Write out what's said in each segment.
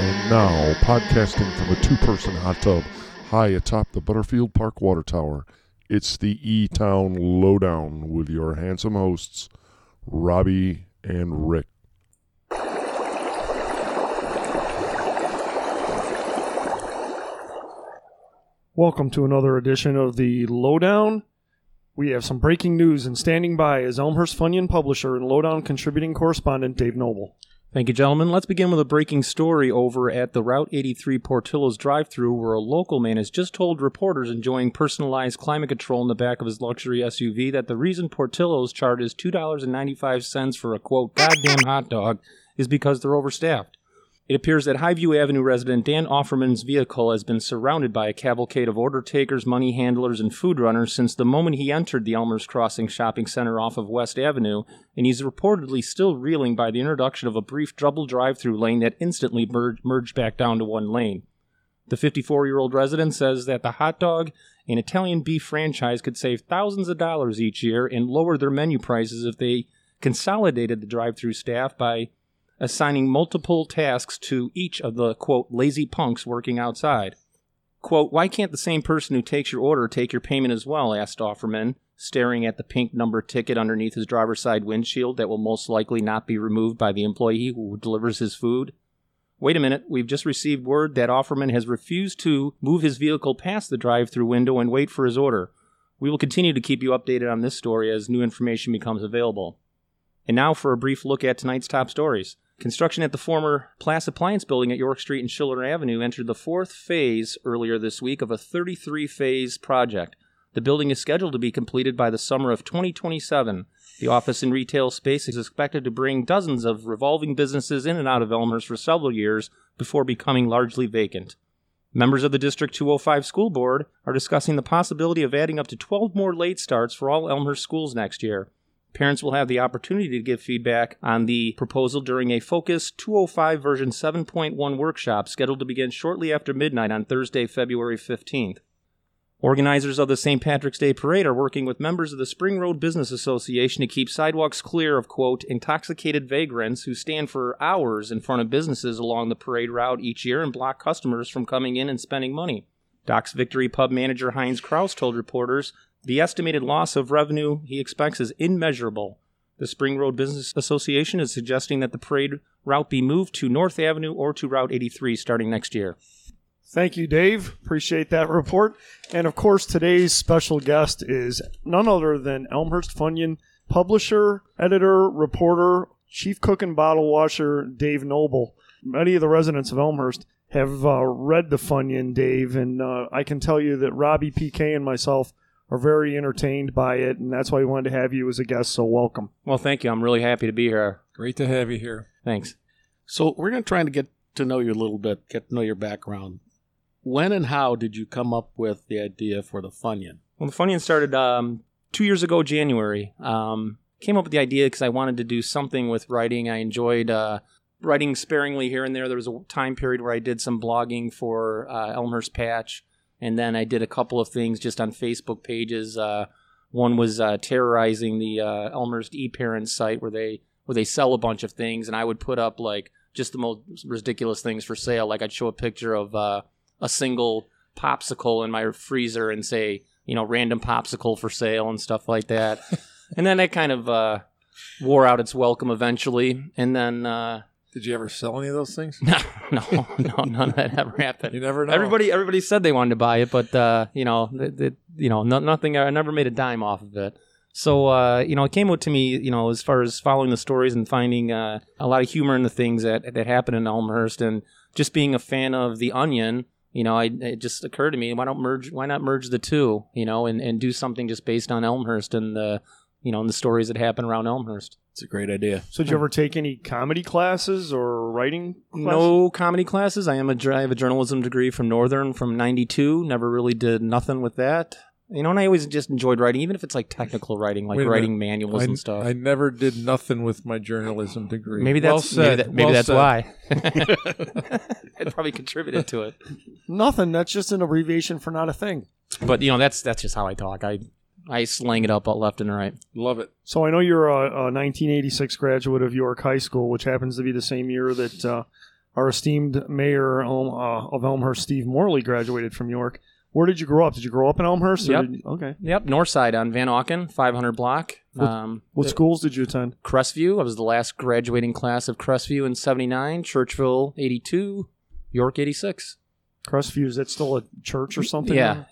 And now, podcasting from a two-person hot tub high atop the Butterfield Park Water Tower, it's the E-Town Lowdown with your handsome hosts, Robbie and Rick. Welcome to another edition of the Lowdown. We have some breaking news, and standing by is Elmhurst Funyun publisher and Lowdown contributing correspondent Dave Noble. Thank you, gentlemen. Let's begin with a breaking story over at the Route 83 Portillo's drive-thru, where a local man has just told reporters enjoying personalized climate control in the back of his luxury SUV that the reason Portillo's charges $2.95 for a, quote, goddamn hot dog is because they're overstaffed. It appears that Highview Avenue resident Dan Offerman's vehicle has been surrounded by a cavalcade of order takers, money handlers, and food runners since the moment he entered the Elmhurst Crossing shopping center off of West Avenue, and he's reportedly still reeling by the introduction of a brief double drive-through lane that instantly merged back down to one lane. The 54-year-old resident says that the hot dog and Italian beef franchise could save thousands of dollars each year and lower their menu prices if they consolidated the drive-through staff by assigning multiple tasks to each of the, quote, lazy punks working outside. Quote, why can't the same person who takes your order take your payment as well, asked Offerman, staring at the pink number ticket underneath his driver's side windshield that will most likely not be removed by the employee who delivers his food. Wait a minute, we've just received word that Offerman has refused to move his vehicle past the drive-thru window and wait for his order. We will continue to keep you updated on this story as new information becomes available. And now for a brief look at tonight's top stories. Construction at the former Plass Appliance building at York Street and Schiller Avenue entered the fourth phase earlier this week of a 33-phase project. The building is scheduled to be completed by the summer of 2027. The office and retail space is expected to bring dozens of revolving businesses in and out of Elmhurst for several years before becoming largely vacant. Members of the District 205 School Board are discussing the possibility of adding up to 12 more late starts for all Elmhurst schools next year. Parents will have the opportunity to give feedback on the proposal during a Focus 205 version 7.1 workshop scheduled to begin shortly after midnight on Thursday, February 15th. Organizers of the St. Patrick's Day Parade are working with members of the Spring Road Business Association to keep sidewalks clear of, quote, intoxicated vagrants who stand for hours in front of businesses along the parade route each year and block customers from coming in and spending money. Doc's Victory Pub manager Heinz Kraus told reporters the estimated loss of revenue he expects is immeasurable. The Spring Road Business Association is suggesting that the parade route be moved to North Avenue or to Route 83 starting next year. Thank you, Dave. Appreciate that report. And, of course, today's special guest is none other than Elmhurst Funyun publisher, editor, reporter, chief cook and bottle washer, Dave Noble. Many of the residents of Elmhurst have read the Funyun, Dave, and I can tell you that Robbie, PK, and myself are very entertained by it, and that's why we wanted to have you as a guest, so welcome. Well, thank you. I'm really happy to be here. Great to have you here. Thanks. So we're going to try to get to know you a little bit, get to know your background. When and how did you come up with the idea for the Funyun? Well, the Funyun started 2 years ago, January. Came up with the idea because I wanted to do something with writing. I enjoyed writing sparingly here and there. There was a time period where I did some blogging for Elmhurst Patch. And then I did a couple of things just on Facebook pages. One was terrorizing the Elmhurst eParents site where they sell a bunch of things, and I would put up like just the most ridiculous things for sale. Like I'd show a picture of a single popsicle in my freezer and say, you know, random popsicle for sale and stuff like that. And then that kind of wore out its welcome eventually. And then did you ever sell any of those things? No, none of that ever happened. You never know. Everybody said they wanted to buy it, but nothing. I never made a dime off of it. So it came out to me, as far as following the stories and finding a lot of humor in the things that happen in Elmhurst, and just being a fan of The Onion. It just occurred to me, why not merge the two, and do something just based on Elmhurst and the stories that happen around Elmhurst. It's a great idea. So did you ever take any comedy classes or writing classes? No comedy classes. I have a journalism degree from Northern from 92. Never really did nothing with that. And I always just enjoyed writing, even if it's like technical writing, like writing manuals and stuff. I never did nothing with my journalism degree. Maybe that's why. It probably contributed to it. Nothing. That's just an abbreviation for not a thing. But that's just how I talk. I slang it up left and right. Love it. So I know you're a 1986 graduate of York High School, which happens to be the same year that our esteemed mayor of Elmhurst, Steve Morley, graduated from York. Where did you grow up? Did you grow up in Elmhurst? Yep. Okay. Yep, north side on Van Auken, 500 block. What schools did you attend? Crestview. I was the last graduating class of Crestview in 79, Churchville 82, York 86. Crestview, is that still a church or something? Yeah.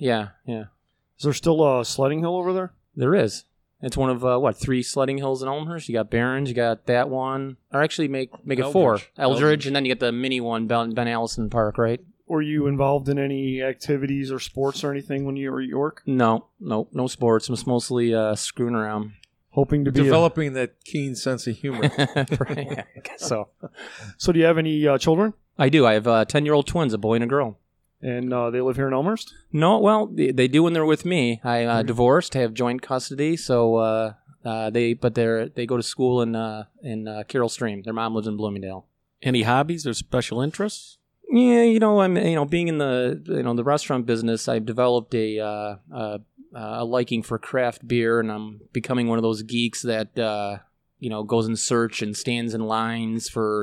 Is there still a sledding hill over there? There is. It's one of, 3 sledding hills in Elmhurst? You got Barrens, you got that one. Or actually make it 4. Eldridge, and then you get the mini one, Ben Allison Park, right? Were you involved in any activities or sports or anything when you were at York? No sports. It was mostly screwing around. Hoping to be developing that keen sense of humor. I guess so. So do you have any children? I do. I have 10-year-old twins, a boy and a girl. And they live here in Elmhurst? No, well, they do when they're with me. I divorced. I have joint custody, so they go to school in Carroll Stream. Their mom lives in Bloomingdale. Any hobbies or special interests? Yeah, I'm being in the restaurant business, I've developed a liking for craft beer, and I'm becoming one of those geeks that goes in search and stands in lines for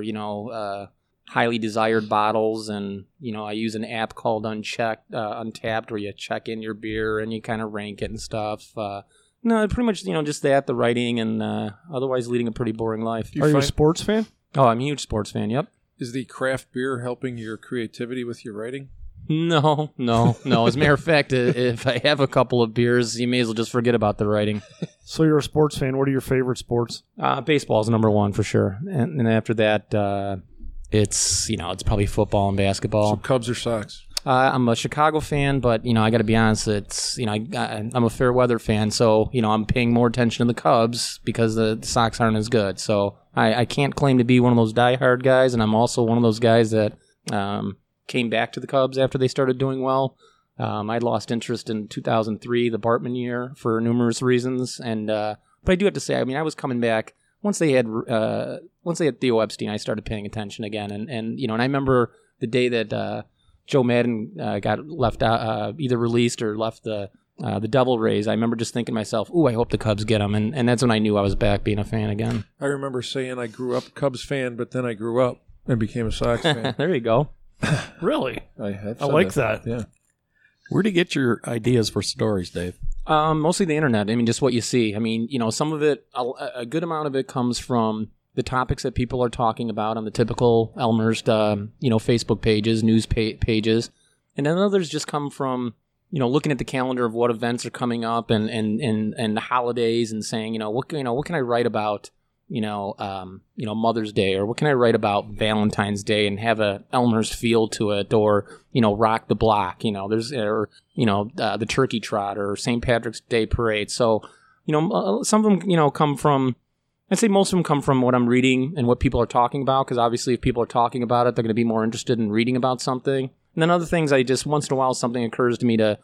highly desired bottles, and I use an app called Untapped, where you check in your beer and you kind of rank it and stuff. No, pretty much just that, the writing, and otherwise leading a pretty boring life. Are you a sports fan? Oh, I'm a huge sports fan. Yep. Is the craft beer helping your creativity with your writing? No. As a matter of fact, if I have a couple of beers, you may as well just forget about the writing. So you're a sports fan. What are your favorite sports? Baseball is number one for sure, and after that, it's probably football and basketball. So Cubs or Sox? I'm a Chicago fan, but I got to be honest. It's I'm a fair weather fan, so I'm paying more attention to the Cubs because the Sox aren't as good. So I can't claim to be one of those diehard guys, and I'm also one of those guys that came back to the Cubs after they started doing well. I'd lost interest in 2003, the Bartman year, for numerous reasons, and but I do have to say, I was coming back once they had Theo Epstein. I started paying attention again, and and I remember the day that Joe Madden got left out, either released or left the Devil Rays. I remember just thinking to myself, "Ooh, I hope the Cubs get him," and that's when I knew I was back being a fan again. I remember saying I grew up a Cubs fan, but then I grew up and became a Sox fan. There you go. Really? I like that. Yeah. Where do you get your ideas for stories, Dave? Mostly the internet. Just what you see. Some of it, a good amount of it comes from the topics that people are talking about on the typical Elmhurst, Facebook pages, news pages. And then others just come from, looking at the calendar of what events are coming up and the holidays, and saying, what can I write about, Mother's Day, or what can I write about Valentine's Day and have a Elmhurst feel to it, or, rock the block, the turkey trot or St. Patrick's Day parade. So, some of them, come from, I'd say most of them come from what I'm reading and what people are talking about, because obviously if people are talking about it, they're going to be more interested in reading about something. And then other things, I just, once in a while, something occurs to me to,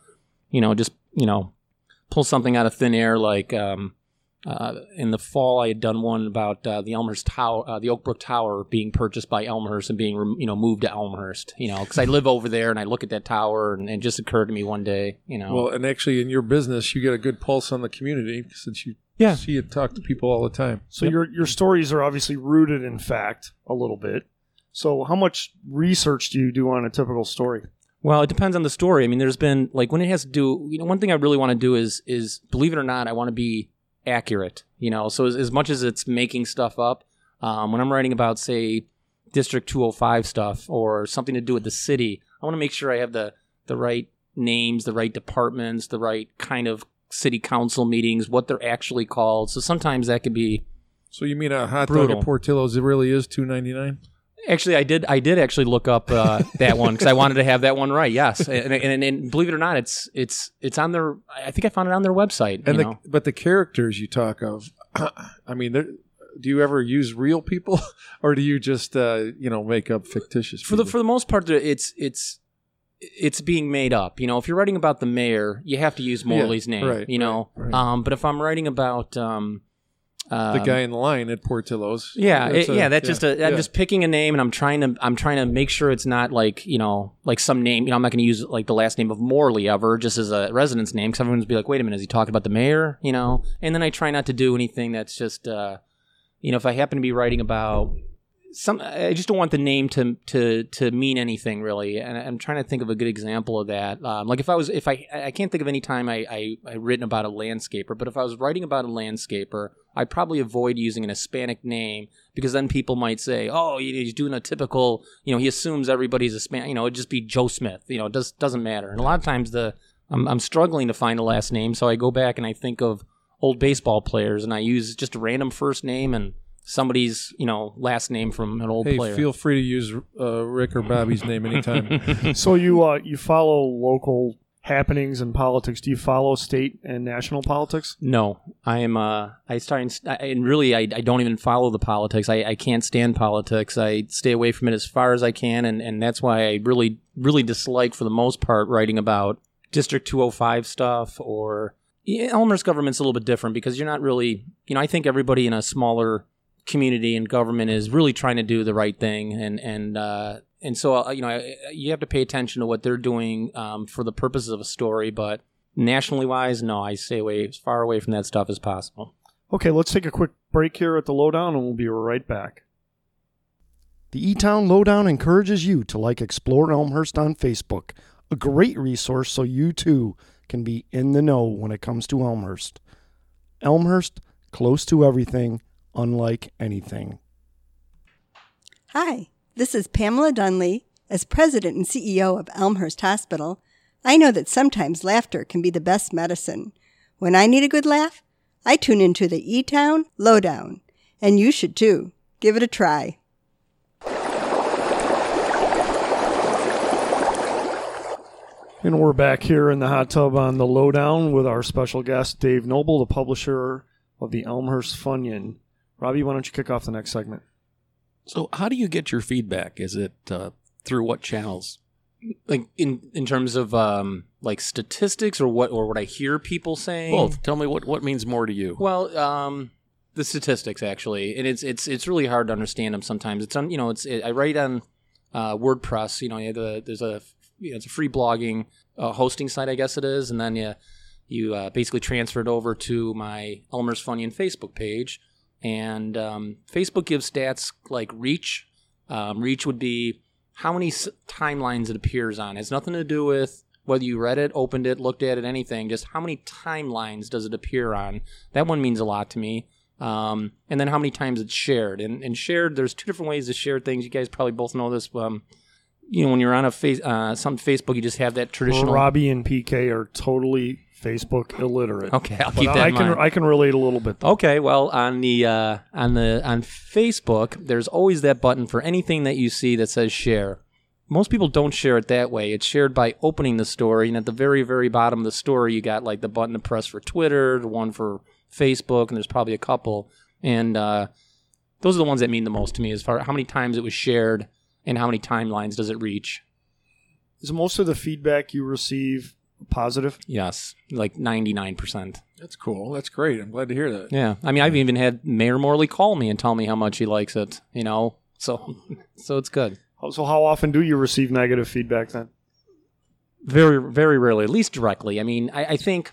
pull something out of thin air, like in the fall, I had done one about the Elmhurst Tower, the Oak Brook Tower being purchased by Elmhurst and being, moved to Elmhurst, because I live over there and I look at that tower, and it just occurred to me one day, Well, and actually in your business, you get a good pulse on the community since you see it, talk to people all the time. So your stories are obviously rooted in fact a little bit. So how much research do you do on a typical story? Well, it depends on the story. There's been, when it has to do, one thing I really want to do is believe it or not, I want to be accurate, so as much as it's making stuff up, when I'm writing about, say, District 205 stuff or something to do with the city, I want to make sure I have the right names, the right departments, the right kind of city council meetings, what they're actually called. So sometimes that could be So you mean a hot brutal. dog at Portillo's, it really is $2.99? Actually, I did actually look up that one because I wanted to have that one right. Yes, and believe it or not, it's on their. I think I found it on their website. And but the characters you talk of, do you ever use real people, or do you just make up fictitious people? For the most part, it's being made up. If you're writing about the mayor, you have to use Morley's name. Right, right. But if I'm writing about the guy in the line at Portillo's. I'm just picking a name, and I'm trying to make sure it's not like some name. I'm not going to use like the last name of Morley ever, just as a residence name, because everyone's be like, wait a minute, is he talking about the mayor? And then I try not to do anything that's just if I happen to be writing about I just don't want the name to mean anything really, and I'm trying to think of a good example of that. Like if I can't think of any time I written about a landscaper, but if I was writing about a landscaper, I'd probably avoid using an Hispanic name because then people might say, oh, he's doing a typical, he assumes everybody's Hispanic, it'd just be Joe Smith, it doesn't matter. And a lot of times I'm struggling to find a last name, so I go back and I think of old baseball players and I use just a random first name and somebody's, last name from an old player. Hey, feel free to use Rick or Bobby's name anytime. So you follow local happenings in politics. Do you follow state and national politics? No, and really I don't even follow the politics. I can't stand politics. I stay away from it as far as I can, and that's why I really, really dislike, for the most part, writing about District 205 stuff or Elmhurst government's a little bit different because you're not really, I think everybody in a smaller community and government is really trying to do the right thing, and so you have to pay attention to what they're doing for the purposes of a story. But nationally wise, no, I stay as far away from that stuff as possible. Okay, let's take a quick break here at the Lowdown, and we'll be right back. The E-Town Lowdown encourages you to like Explore Elmhurst on Facebook, a great resource so you too can be in the know when it comes to Elmhurst. Elmhurst, close to everything, unlike anything. Hi, this is Pamela Dunley. As president and CEO of Elmhurst Hospital, I know that sometimes laughter can be the best medicine. When I need a good laugh, I tune into the E-Town Lowdown, and you should too. Give it a try. And we're back here in the hot tub on the Lowdown with our special guest, Dave Noble, the publisher of the Elmhurst Funnion. Robbie, why don't you kick off the next segment? So how do you get your feedback? Is it through what channels? Like in terms of like statistics or what I hear people saying? Both. Tell me what means more to you. Well, the statistics actually, and it's really hard to understand them sometimes. I write on WordPress. It's a free blogging hosting site, I guess it is, and then you basically transfer it over to my Elmhurst Funnion Facebook page. And Facebook gives stats like reach. Reach would be how many timelines it appears on. It has nothing to do with whether you read it, opened it, looked at it, anything. Just how many timelines does it appear on. That one means a lot to me. And then how many times it's shared. And shared, there's two different ways to share things. You guys probably both know this. When you're on some Facebook, you just have that traditional. Robbie and PK are totally Facebook illiterate. Okay, I'll keep that in mind. I can relate a little bit, though. Okay, well, on Facebook, there's always that button for anything that you see that says share. Most people don't share it that way. It's shared by opening the story, and at the very, very bottom of the story, you got like the button to press for Twitter, the one for Facebook, and there's probably a couple. And those are the ones that mean the most to me as far as how many times it was shared and how many timelines does it reach. Is most of the feedback you receive positive? Yes, like 99%. That's cool. That's great. I'm glad to hear that. Yeah. I mean, I've even had Mayor Morley call me and tell me how much he likes it, so it's good. So how often do you receive negative feedback then? Very, very rarely, at least directly. I mean, I think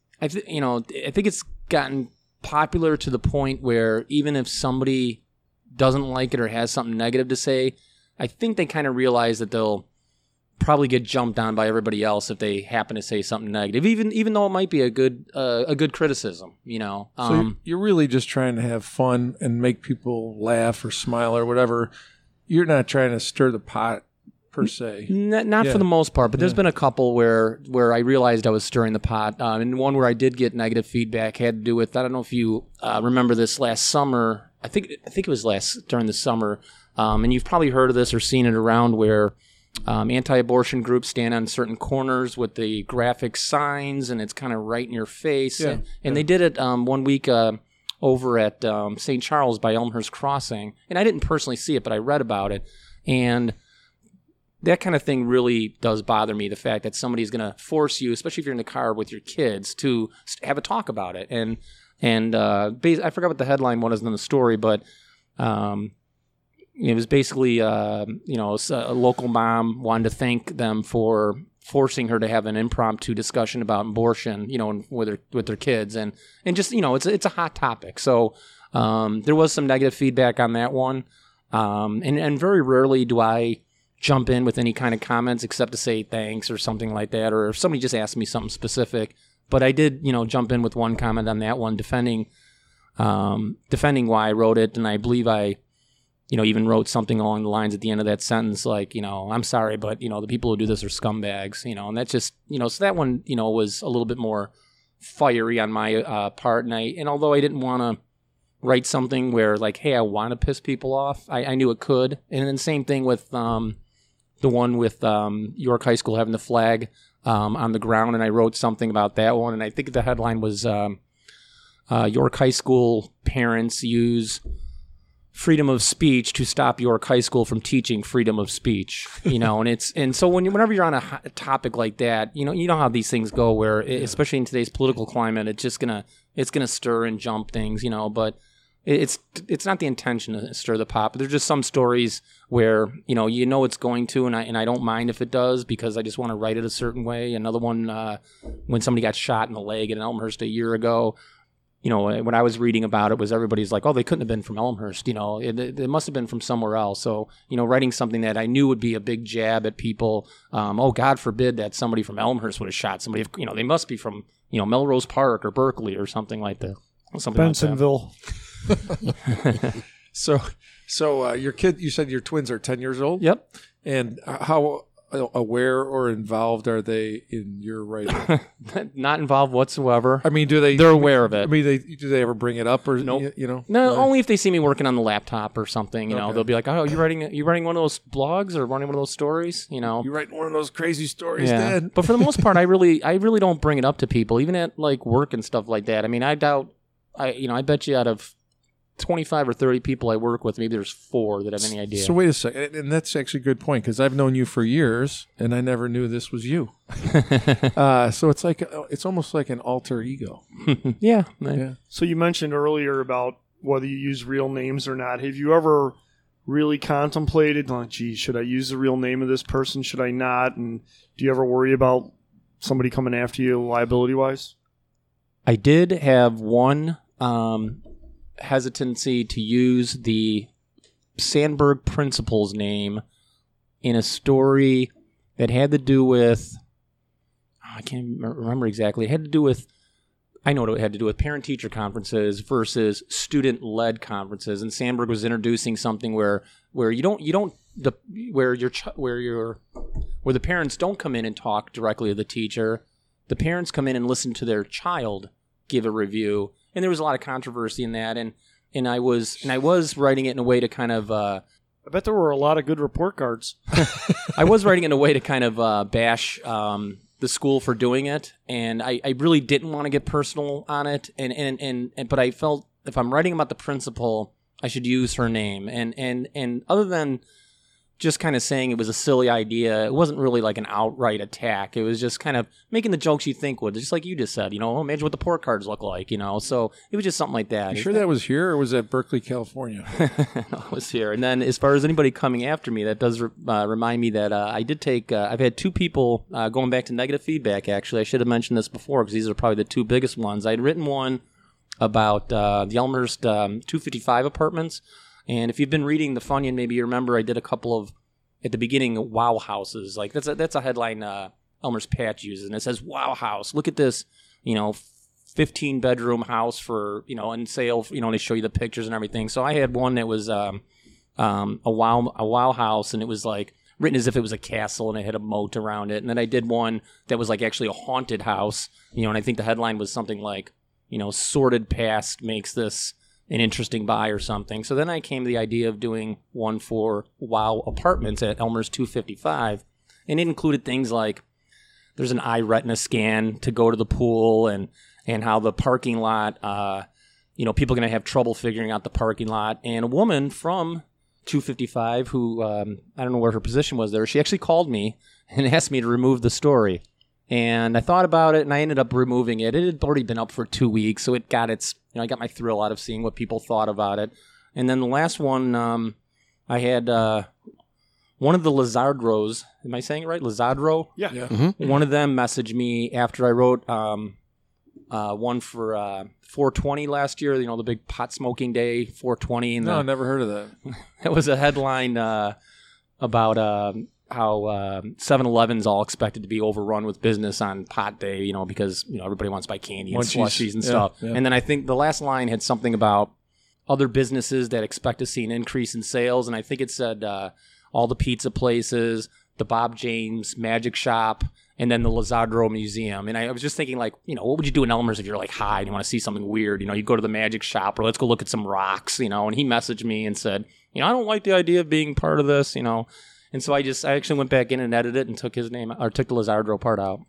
it's gotten popular to the point where even if somebody doesn't like it or has something negative to say, I think they kind of realize that they'll probably get jumped on by everybody else if they happen to say something negative, even though it might be a good criticism, So you're really just trying to have fun and make people laugh or smile or whatever. You're not trying to stir the pot per se. Not for the most part, but there's been a couple where I realized I was stirring the pot, and one where I did get negative feedback had to do with, I don't know if you remember this last summer. I think it was during the summer, and you've probably heard of this or seen it around where anti-abortion groups stand on certain corners with the graphic signs, and it's kind of right in your face. Yeah. And they did it 1 week over at St. Charles by Elmhurst Crossing. And I didn't personally see it, but I read about it. And that kind of thing really does bother me, the fact that somebody's going to force you, especially if you're in the car with your kids, to have a talk about it. And I forgot what the headline was in the story, but it was basically, a local mom wanted to thank them for forcing her to have an impromptu discussion about abortion, with their kids, and just, it's a hot topic. So there was some negative feedback on that one. And very rarely do I jump in with any kind of comments except to say thanks or something like that, or if somebody just asks me something specific. But I did, jump in with one comment on that one, defending why I wrote it, and I believe I, even wrote something along the lines at the end of that sentence, like, I'm sorry, but, the people who do this are scumbags, and that's just, so that one, was a little bit more fiery on my part, and although I didn't want to write something where, like, hey, I want to piss people off, I knew it could, and then same thing with the one with York High School having the flag on the ground, and I wrote something about that one, and I think the headline was York High School parents use freedom of speech to stop York High School from teaching freedom of speech, and so whenever you're on a topic like that, you know how these things go, where especially in today's political climate, it's gonna stir and jump things, but it's not the intention to stir the pot. But there's just some stories where it's going to, and I don't mind if it does, because I just want to write it a certain way. Another one, when somebody got shot in the leg in Elmhurst a year ago. When I was reading about it, was everybody's like, oh, they couldn't have been from Elmhurst. It must have been from somewhere else. So, writing something that I knew would be a big jab at people. Oh, God forbid that somebody from Elmhurst would have shot somebody. They must be from, Melrose Park or Berkeley or something like that. Bensonville. So your kid, you said your twins are 10 years old? Yep. And how aware or involved are they in your writing? Not involved whatsoever. I mean, they're aware of it. I mean, do they ever bring it up, or nope. No, only if they see me working on the laptop or something. Okay. They'll be like, "Oh, you writing one of those blogs or running one of those stories?" You writing one of those crazy stories, yeah. Dad? But for the most part, I really don't bring it up to people, even at like work and stuff like that. I mean, I doubt. I bet you out of 25 or 30 people I work with, maybe there's 4 that have any idea. So wait a second, and that's actually a good point, because I've known you for years, and I never knew this was you. So it's almost like an alter ego. Yeah. So you mentioned earlier about whether you use real names or not. Have you ever really contemplated, like, gee, should I use the real name of this person? Should I not? And do you ever worry about somebody coming after you liability-wise? I did have one hesitancy to use the Sandberg principal's name in a story that had to do with, I can't remember exactly. It had to do with, I know what it had to do with, parent-teacher conferences versus student-led conferences. And Sandberg was introducing something where the parents don't come in and talk directly to the teacher. The parents come in and listen to their child give a review. And there was a lot of controversy in that, and I was writing it in a way to kind of. I bet there were a lot of good report cards. I was writing it in a way to kind of bash the school for doing it, and I really didn't want to get personal on it, but I felt if I'm writing about the principal, I should use her name, and other than just kind of saying it was a silly idea, it wasn't really like an outright attack. It was just kind of making the jokes you think would, just like you just said, imagine what the port cards look like, so it was just something like that. You sure that was here, or was that Berkeley, California? No, it was here. And then as far as anybody coming after me, that does remind me that I did take, I've had 2 people, going back to negative feedback, actually. I should have mentioned this before, because these are probably the 2 biggest ones. I'd written one about the Elmhurst 255 apartments. And if you've been reading the Funyun, maybe you remember I did a couple of, at the beginning, wow houses. Like that's a headline Elmhurst Patch uses, and it says, wow house. Look at this, 15-bedroom house for, on sale, and they show you the pictures and everything. So I had one that was a wow house, and it was like written as if it was a castle, and it had a moat around it. And then I did one that was like actually a haunted house, and I think the headline was something like, sordid past makes this an interesting buy or something. So then I came to the idea of doing one for Wow Apartments at Elmhurst 255, and it included things like there's an eye retina scan to go to the pool, and how the parking lot, people are going to have trouble figuring out the parking lot. And a woman from 255 who, I don't know where her position was there, she actually called me and asked me to remove the story. And I thought about it, and I ended up removing it. It had already been up for 2 weeks, so it got its, I got my thrill out of seeing what people thought about it. And then the last one, I had one of the Lizardros. Am I saying it right? Lizardro? Yeah. Mm-hmm. One of them messaged me after I wrote one for 420 last year. You know, the big pot smoking day, 420. And No, never heard of that. it was a headline about how 7-Eleven's all expected to be overrun with business on pot day, you know, because, you know, everybody wants to buy candy and Munchies. slushies and Yeah, stuff. yeah. And then I think the last line had something about other businesses that expect to see an increase in sales. And I think it said all the pizza places, the Bob James Magic Shop, and then the Lazardro Museum. And I was just thinking, like, you know, what would you do in Elmhurst if you're like high and you want to see something weird? You know, you go to the Magic Shop, or let's go look at some rocks, you know. And he messaged me and said, you know, I don't like the idea of being part of this, you know. And so I actually went back in and edited it and took his name, or took the Lazardro part out.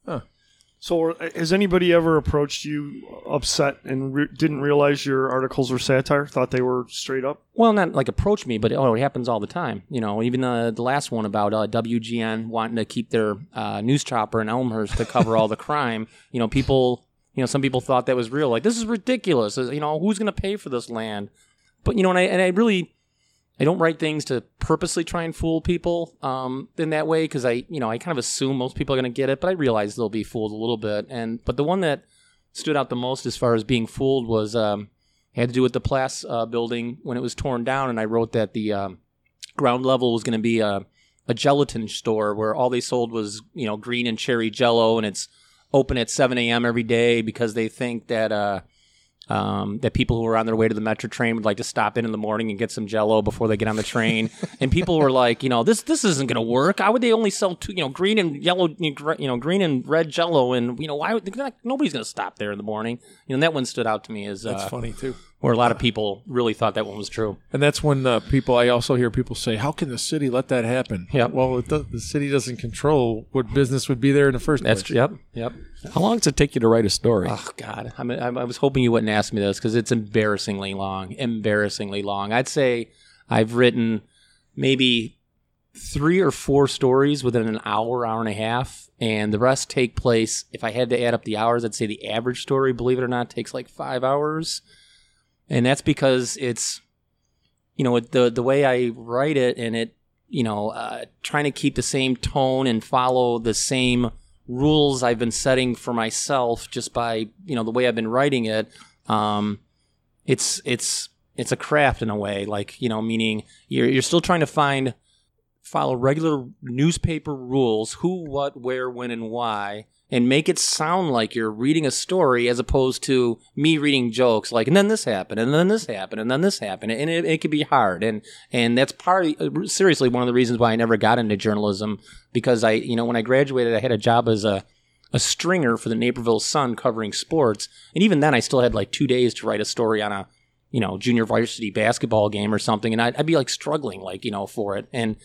So has anybody ever approached you upset and didn't realize your articles were satire? Thought they were straight up? Well, not like approach me, but it happens all the time. You know, even the last one about WGN wanting to keep their news chopper in Elmhurst to cover all the crime. You know, people, you know, some people thought that was real. Like, this is ridiculous. You know, who's going to pay for this land? But, you know, and I really, I don't write things to purposely try and fool people in that way, because I kind of assume most people are going to get it, but I realize they'll be fooled a little bit. But the one that stood out the most as far as being fooled was had to do with the Plass building when it was torn down, and I wrote that the ground level was going to be a gelatin store where all they sold was, you know, green and cherry Jell-O, and it's open at 7 a.m. every day because they think that that people who are on their way to the Metro train would like to stop in the morning and get some Jell-O before they get on the train. And people were like, you know, this isn't going to work. How would they only sell two, you know, green and yellow, you know, green and red Jell-O? And, you know, why would nobody's going to stop there in the morning? You know, and that one stood out to me as That's funny too. where a lot of people really thought that one was true. And that's when I also hear people say, how can the city let that happen? Yep. Well, the city doesn't control what business would be there in the first place. That's true. Yep. How long does it take you to write a story? Oh, God. I was hoping you wouldn't ask me this because it's embarrassingly long. I'd say I've written maybe 3 or 4 stories within an hour and a half, and the rest take place, if I had to add up the hours, I'd say the average story, believe it or not, takes like 5 hours. And that's because it's, you know, the way I write it, and it, you know, trying to keep the same tone and follow the same rules I've been setting for myself just by, you know, the way I've been writing it. It's a craft in a way, like, you know, meaning you're still trying to follow regular newspaper rules, who, what, where, when, and why, and make it sound like you're reading a story as opposed to me reading jokes like, and then this happened, and then this happened, and then this happened. And it can be hard. And that's seriously one of the reasons why I never got into journalism, because when I graduated, I had a job as a stringer for the Naperville Sun covering sports. And even then I still had like 2 days to write a story on a, you know, junior varsity basketball game or something. And I'd be like struggling, like, you know, for it. And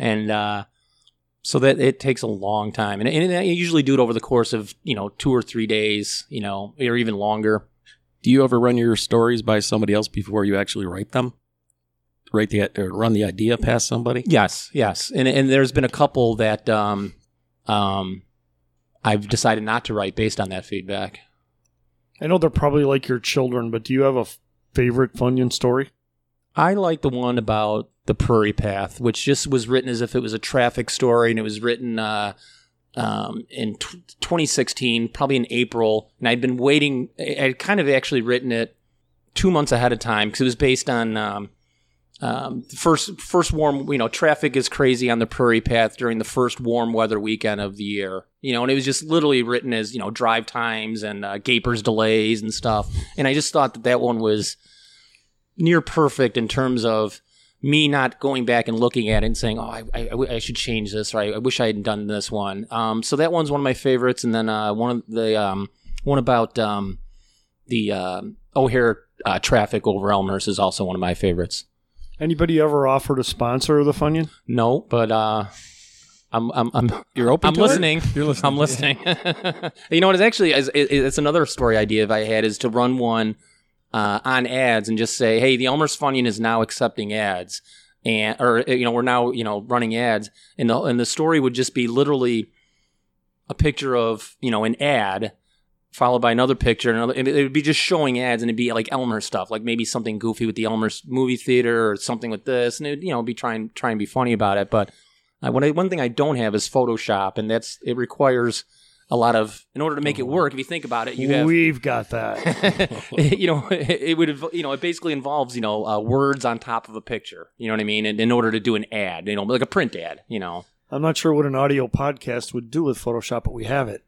so that it takes a long time, and I usually do it over the course of, you know, 2 or 3 days, you know, or even longer. Do you ever run your stories by somebody else before you actually write them? Run the idea past somebody? Yes, and there's been a couple that I've decided not to write based on that feedback. I know they're probably like your children, but do you have a favorite Funyun story? I like the one about the Prairie Path, which just was written as if it was a traffic story, and it was written in 2016, probably in April, and I'd been waiting. I'd kind of actually written it 2 months ahead of time because it was based on first warm. You know, traffic is crazy on the Prairie Path during the first warm weather weekend of the year. You know, and it was just literally written as, you know, drive times and Gapers delays and stuff. And I just thought that one was near perfect in terms of me not going back and looking at it and saying, oh, I should change this, or I wish I hadn't done this one. So that one's one of my favorites. And then one about the O'Hare traffic over Elmhurst is also one of my favorites. Anybody ever offered to sponsor the Funyun? No, but You're open I'm to listening. it? You're listening. I'm listening. You know what? It's another story idea I had, is to run one on ads and just say, hey, the Elmhurst Funyun is now accepting ads, we're now, you know, running ads, and the story would just be literally a picture of, you know, an ad followed by another picture, and it would be just showing ads, and it'd be like Elmhurst stuff, like maybe something goofy with the Elmhurst movie theater or something with this, and it, you know, be try and be funny about it. But one thing I don't have is Photoshop, and it requires in order to make it work, if you think about it, you have, We've got that. it basically involves, words on top of a picture, you know what I mean? And in order to do an ad, like a print ad, I'm not sure what an audio podcast would do with Photoshop, but we have it.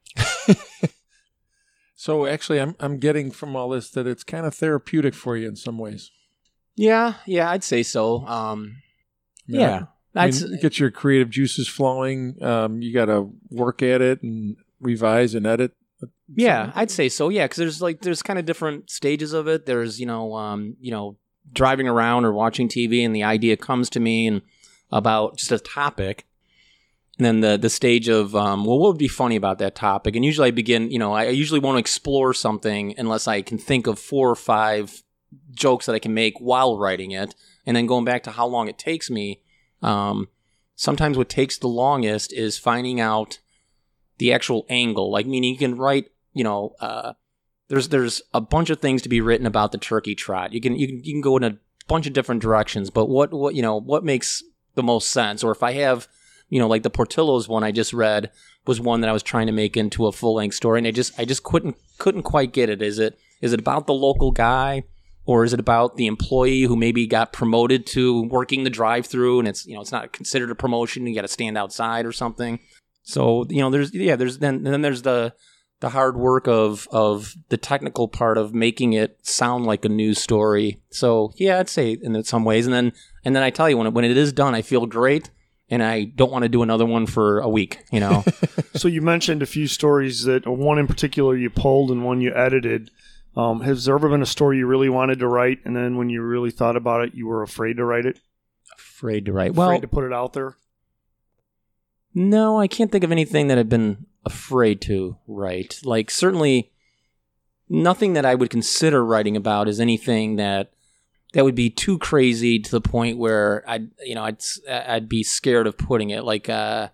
So actually, I'm getting from all this that it's kind of therapeutic for you in some ways. Yeah, I'd say so. Yeah. Get your creative juices flowing. You got to work at it and revise and edit. Yeah, I'd say so. Yeah, because there's kind of different stages of it. There's driving around or watching TV, and the idea comes to me and about just a topic, and then the stage of what would be funny about that topic. And usually I begin. I usually won't explore something unless I can think of 4 or 5 jokes that I can make while writing it, and then going back to how long it takes me. Sometimes what takes the longest is finding out the actual angle. Like, meaning you can write, there's a bunch of things to be written about the turkey trot. You can go in a bunch of different directions, but what makes the most sense? Or if I have, like the Portillo's one I just read was one that I was trying to make into a full-length story, and I just couldn't quite get it. Is it about the local guy? Or is it about the employee who maybe got promoted to working the drive-through, and it's not considered a promotion? You got to stand outside or something. So there's the hard work of the technical part of making it sound like a news story. So yeah, I'd say in some ways, and then I tell you when it is done, I feel great, and I don't want to do another one for a week. So you mentioned a few stories that one in particular you pulled and one you edited. Has there ever been a story you really wanted to write, and then when you really thought about it, you were afraid to write it? Afraid to write? Afraid to put it out there? No, I can't think of anything that I've been afraid to write. Like, certainly nothing that I would consider writing about is anything that would be too crazy to the point where I'd be scared of putting it. Like,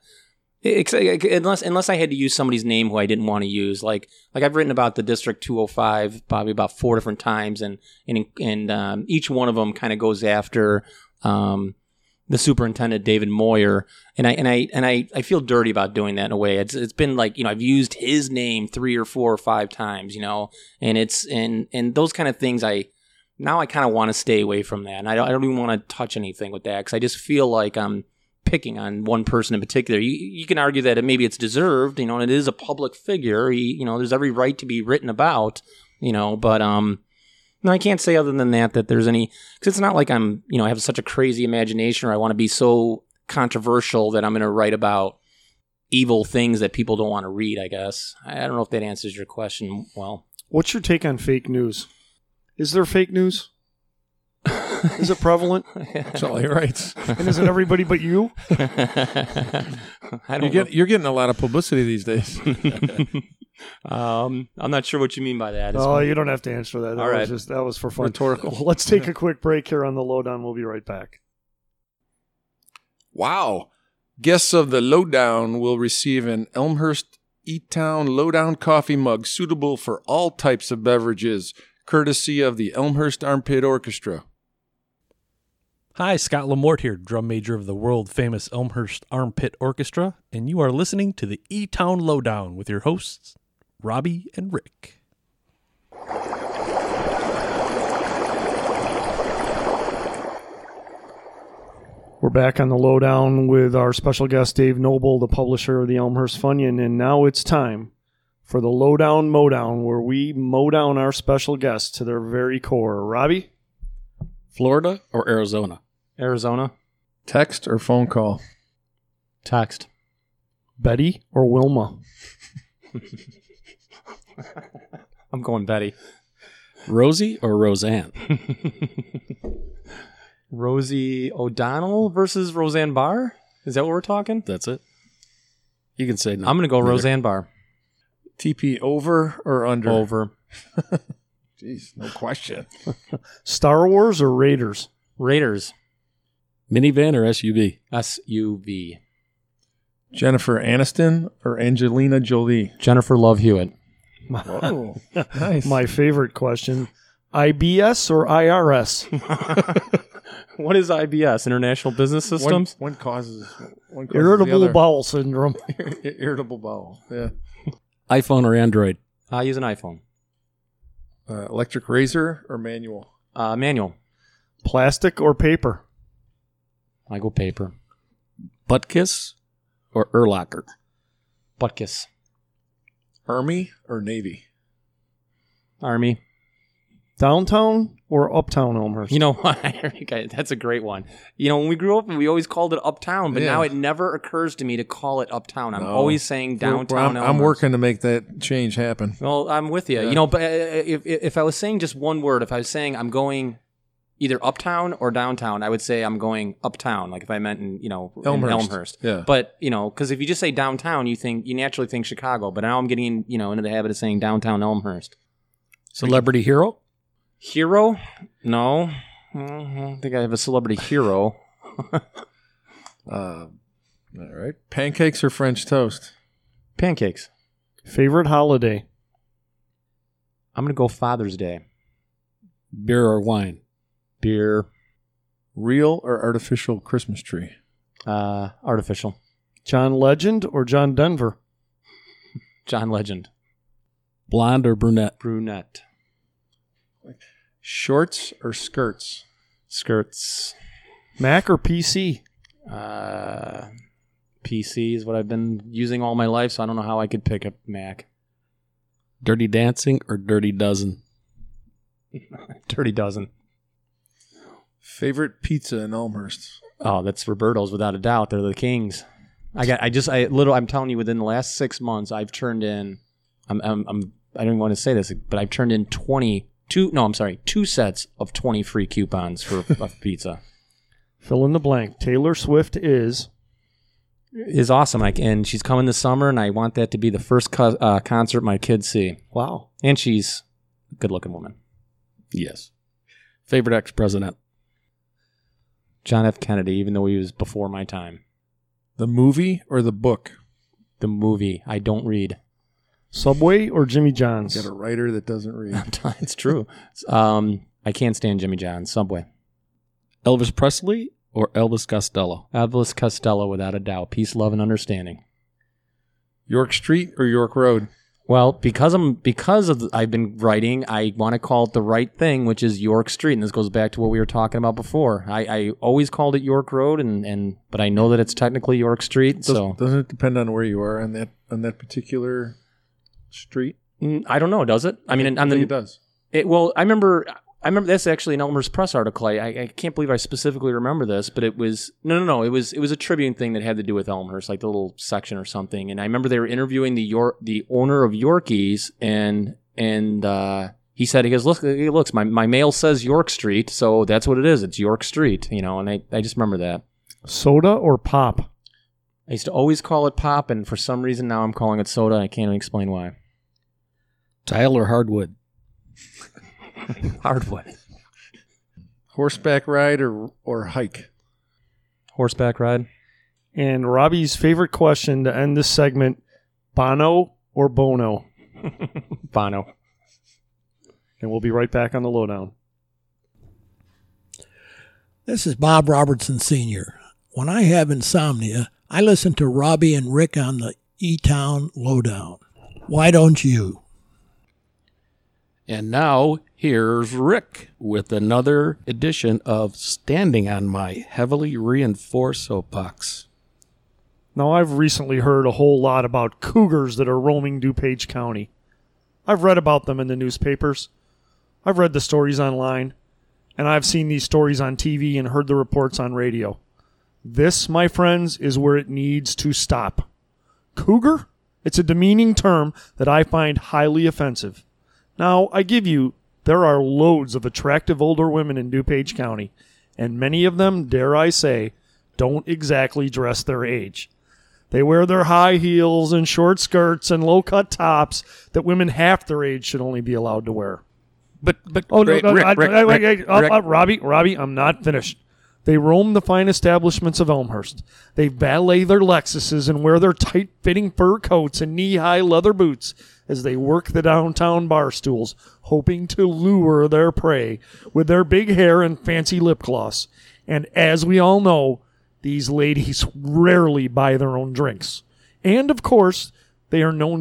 unless I had to use somebody's name who I didn't want to use, like I've written about the District 205 probably about 4 different times, and each one of them kind of goes after the superintendent David Moyer, and I feel dirty about doing that in a way. It's been like I've used his name 3 or 4 or 5 times, and it's and those kind of things I kind of want to stay away from that, and I don't even want to touch anything with that because I just feel like I'm picking on one person in particular. You can argue that maybe it's deserved, and it is a public figure. There's every right to be written about, but no, I can't say other than that there's any, because it's not like I'm, I have such a crazy imagination or I want to be so controversial that I'm going to write about evil things that people don't want to read, I guess. I don't know if that answers your question well. What's your take on fake news? Is there fake news? Is it prevalent? That's all he writes. And is it everybody but you? You're getting a lot of publicity these days. I'm not sure what you mean by that. You don't have to answer that. All right. That was for fun. Rhetorical. Let's take a quick break here on the Lowdown. We'll be right back. Wow. Guests of the Lowdown will receive an Elmhurst E-Town Lowdown coffee mug suitable for all types of beverages, courtesy of the Elmhurst Armpit Orchestra. Hi, Scott Lamort here, drum major of the world-famous Elmhurst Armpit Orchestra, and you are listening to the E-Town Lowdown with your hosts, Robbie and Rick. We're back on the Lowdown with our special guest, Dave Noble, the publisher of the Elmhurst Funyun, and now it's time for the Lowdown Mowdown, where we mow down our special guests to their very core. Robbie? Florida or Arizona? Arizona. Text or phone call? Text. Betty or Wilma? I'm going Betty. Rosie or Roseanne? Rosie O'Donnell versus Roseanne Barr? Is that what we're talking? That's it. You can say no. I'm going to go Roseanne Barr. TP over or under? Over. Jeez, no question. Star Wars or Raiders? Raiders. Minivan or SUV? SUV. Jennifer Aniston or Angelina Jolie? Jennifer Love Hewitt. Whoa, nice. My favorite question. IBS or IRS? What is IBS? International Business Systems? One causes Irritable the other. bowel syndrome. Irritable bowel, yeah. iPhone or Android? I use an iPhone. Electric razor or manual? Manual. Plastic or paper? I go paper. Butt kiss or Urlacher? Butt kiss. Army or Navy? Army. Downtown or uptown Elmhurst? You know what? That's a great one. You know, when we grew up, we always called it uptown, but Yeah. now it never occurs to me to call it uptown. I'm No. always saying downtown. I'm Elmhurst. working to make that change happen. Well, I'm with you. Yeah. You know, but if I was saying just one word, if I was saying I'm going either uptown or downtown, I would say I'm going uptown. Like if I meant in Elmhurst. Yeah. But because if you just say downtown, you naturally think Chicago. But now I'm getting into the habit of saying downtown Elmhurst. Celebrity hero? Hero? No, I don't think I have a celebrity hero. All right. Pancakes or French toast? Pancakes. Favorite holiday? I'm gonna go Father's Day. Beer or wine? Beer. Real or artificial Christmas tree? Artificial. John Legend or John Denver? John Legend. Blonde or brunette? Brunette. Shorts or skirts? Skirts. Mac or PC? PC is what I've been using all my life, so I don't know how I could pick a Mac. Dirty Dancing or Dirty Dozen? Dirty Dozen. Favorite pizza in Elmhurst? Oh, that's Roberto's without a doubt. They're the kings. I'm telling you, within the last 6 months, I've turned in. I don't even want to say this, but I've turned in 2 sets of 20 free coupons for pizza. Fill in the blank. Taylor Swift is awesome. And she's coming this summer, and I want that to be the first concert my kids see. wow. And she's a good-looking woman. Yes. Favorite ex-president? John F. Kennedy, even though he was before my time. The movie or the book? The movie. I don't read. Subway or Jimmy John's? Got a writer that doesn't read. It's true. I can't stand Jimmy John. Subway. Elvis Presley or Elvis Costello? Elvis Costello, without a doubt. Peace, love, and understanding. York Street or York Road? Well, I've been writing, I want to call it the right thing, which is York Street, and this goes back to what we were talking about before. I always called it York Road, but I know that it's technically York Street. So Doesn't it depend on where you are on that particular street? I don't know. Does it? I mean, I think it does. I remember that's actually an Elmhurst Press article. I can't believe I specifically remember this, but it was no. It was a Tribune thing that had to do with Elmhurst, like the little section or something. And I remember they were interviewing the owner of Yorkies, and he said, he goes, look, my mail says York Street, so that's what it is. It's York Street, and I just remember that. Soda or pop? I used to always call it pop, and for some reason now I'm calling it soda. I can't even explain why. Tile or hardwood? Hardwood. Horseback ride or hike? Horseback ride. And Robbie's favorite question to end this segment, Bono or Bono? Bono. And we'll be right back on the lowdown. This is Bob Robertson Sr. When I have insomnia, I listen to Robbie and Rick on the E-Town Lowdown. Why don't you? And now, here's Rick with another edition of Standing on My Heavily Reinforced Soapbox. Now, I've recently heard a whole lot about cougars that are roaming DuPage County. I've read about them in the newspapers. I've read the stories online. And I've seen these stories on TV and heard the reports on radio. This, my friends, is where it needs to stop. Cougar? It's a demeaning term that I find highly offensive. Now, I give you, there are loads of attractive older women in DuPage County, and many of them, dare I say, don't exactly dress their age. They wear their high heels and short skirts and low-cut tops that women half their age should only be allowed to wear. But Rick, Rick, Robbie, I'm not finished. They roam the fine establishments of Elmhurst. They valet their Lexuses and wear their tight-fitting fur coats and knee-high leather boots as they work the downtown bar stools, hoping to lure their prey with their big hair and fancy lip gloss. And as we all know, these ladies rarely buy their own drinks. And, of course, they are known to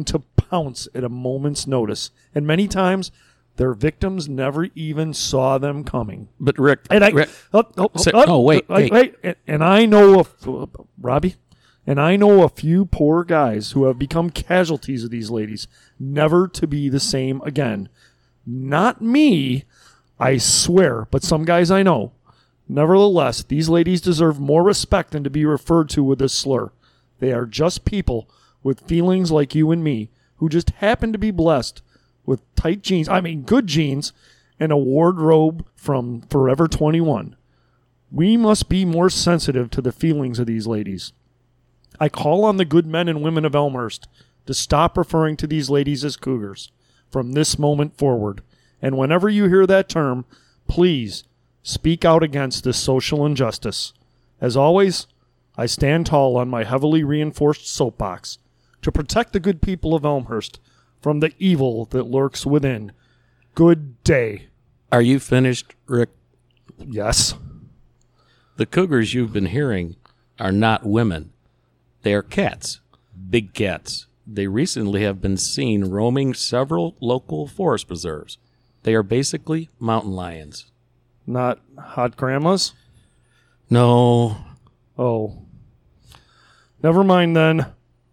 pounce at a moment's notice, and many times their victims never even saw them coming. But Rick, And I, Rick wait. And I know Robbie, and I know a few poor guys who have become casualties of these ladies, never to be the same again. Not me, I swear, but some guys I know. Nevertheless, these ladies deserve more respect than to be referred to with this slur. They are just people with feelings like you and me, who just happen to be blessed with tight jeans, good jeans, and a wardrobe from Forever 21. We must be more sensitive to the feelings of these ladies. I call on the good men and women of Elmhurst to stop referring to these ladies as cougars from this moment forward. And whenever you hear that term, please speak out against this social injustice. As always, I stand tall on my heavily reinforced soapbox to protect the good people of Elmhurst from the evil that lurks within. Good day. are you finished, Rick? Yes. The cougars you've been hearing are not women. They are cats, big cats. They recently have been seen roaming several local forest preserves. They are basically mountain lions. Not hot grandmas? No. Oh. Never mind then.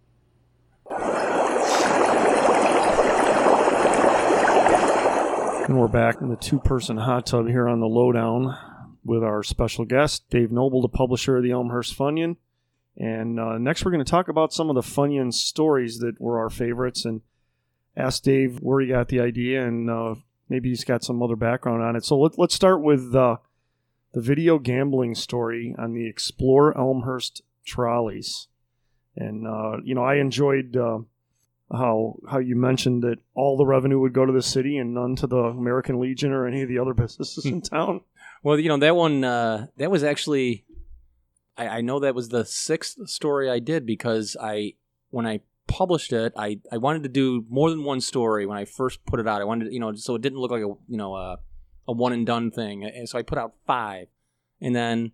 And we're back in the two-person hot tub here on the Lowdown with our special guest, Dave Noble, the publisher of the Elmhurst Funyun. And next we're going to talk about some of the Funyun stories that were our favorites and ask Dave where he got the idea and maybe he's got some other background on it. So let's start with the video gambling story on the Explore Elmhurst trolleys. And, I enjoyed how you mentioned that all the revenue would go to the city and none to the American Legion or any of the other businesses in town. Well, that one, that was actually, I know that was the sixth story I did because when I published it, I wanted to do more than one story when I first put it out. I wanted to, so it didn't look like a one and done thing. And so I put out 5, and then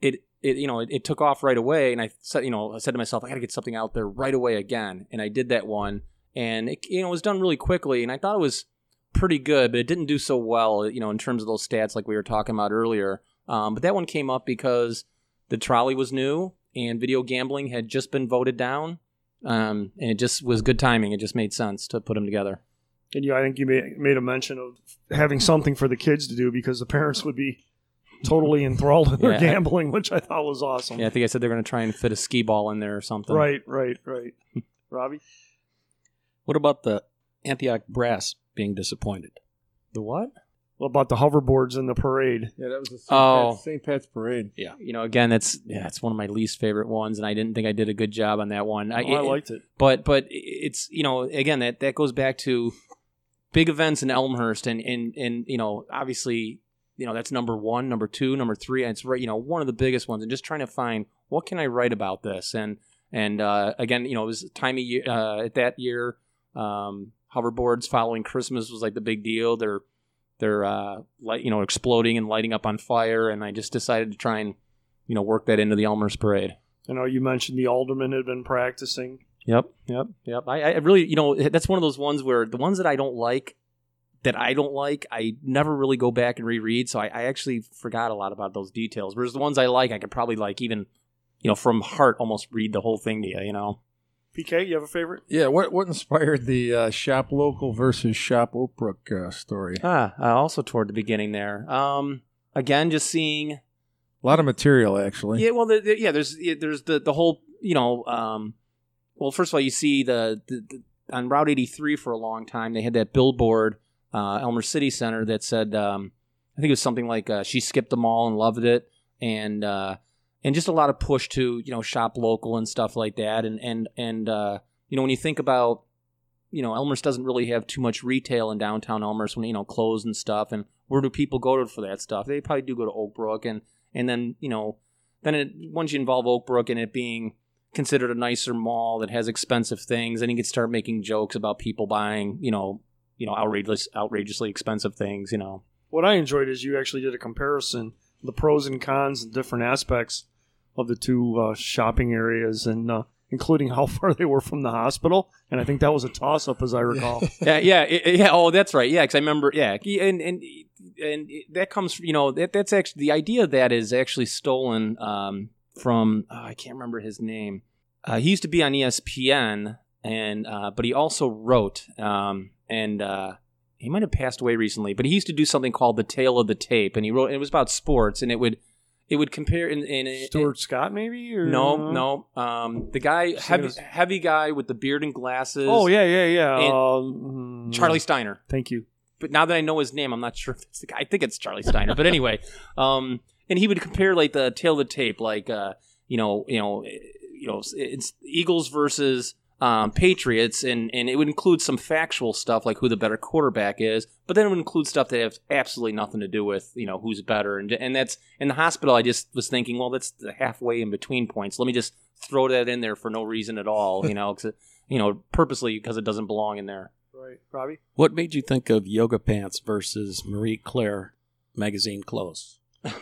it took off right away. And I said to myself, I got to get something out there right away again. And I did that one, and it was done really quickly. And I thought it was pretty good, but it didn't do so well, in terms of those stats like we were talking about earlier. But that one came up because the trolley was new and video gambling had just been voted down. And it just was good timing. It just made sense to put them together. And I think you made a mention of having something for the kids to do because the parents would be totally enthralled in their gambling, which I thought was awesome. Yeah, I think I said they're going to try and fit a skee ball in there or something. Right. Robbie? What about the Antioch Brass being disappointed? The what? What about the hoverboards in the parade? Yeah, that was the St. Pat's Parade. Yeah. Again, that's one of my least favorite ones, and I didn't think I did a good job on that one. I liked it. But it's, again, that goes back to big events in Elmhurst, and obviously, that's number 1, number 2, number 3, and it's right, one of the biggest ones, and just trying to find what can I write about this, and again, it was time of year, at that year, hoverboards following Christmas was like the big deal. They're exploding and lighting up on fire, and I just decided to try and work that into the Elmhurst Parade. I know you mentioned the aldermen had been practicing. Yep. I really, that's one of those ones where the ones that I don't like, I never really go back and reread, so I actually forgot a lot about those details. Whereas the ones I like, I could probably even, from heart almost read the whole thing to you, PK, you have a favorite? Yeah, what inspired the Shop Local versus Shop Oakbrook story? Also toward the beginning there. Again, just seeing a lot of material, actually. Yeah, well, there's the whole, well, first of all, you see the on Route 83 for a long time, they had that billboard, Elmhurst City Center, that said, I think it was something like, she skipped the mall and loved it, and just a lot of push to, shop local and stuff like that. And when you think about, Elmhurst doesn't really have too much retail in downtown Elmhurst when, clothes and stuff. And where do people go to for that stuff? They probably do go to Oakbrook. And then, once you involve Oakbrook and it being considered a nicer mall that has expensive things, then you can start making jokes about people buying, outrageously expensive things, What I enjoyed is you actually did a comparison, the pros and cons and different aspects of the two shopping areas, and including how far they were from the hospital. And I think that was a toss-up, as I recall. Yeah. Oh, that's right. Yeah, because I remember. Yeah, and that comes from, that's actually the idea of that is actually stolen from I can't remember his name. He used to be on ESPN, and but he also wrote, and he might have passed away recently. But he used to do something called The Tale of the Tape, and he wrote. It was about sports, and it would compare. Stuart Scott, maybe? Or? No. The guy, heavy guy with the beard and glasses. Oh yeah. Charlie Steiner. Thank you. But now that I know his name, I'm not sure if it's the guy. I think it's Charlie Steiner. But anyway, and he would compare like the Tale of the Tape, like it's Eagles versus Patriots, and it would include some factual stuff like who the better quarterback is, but then it would include stuff that has absolutely nothing to do with who's better, and that's in the hospital. I just was thinking, well, that's the halfway in between points. Let me just throw that in there for no reason at all, purposely because it doesn't belong in there. Right, Robbie. What made you think of yoga pants versus Marie Claire magazine clothes?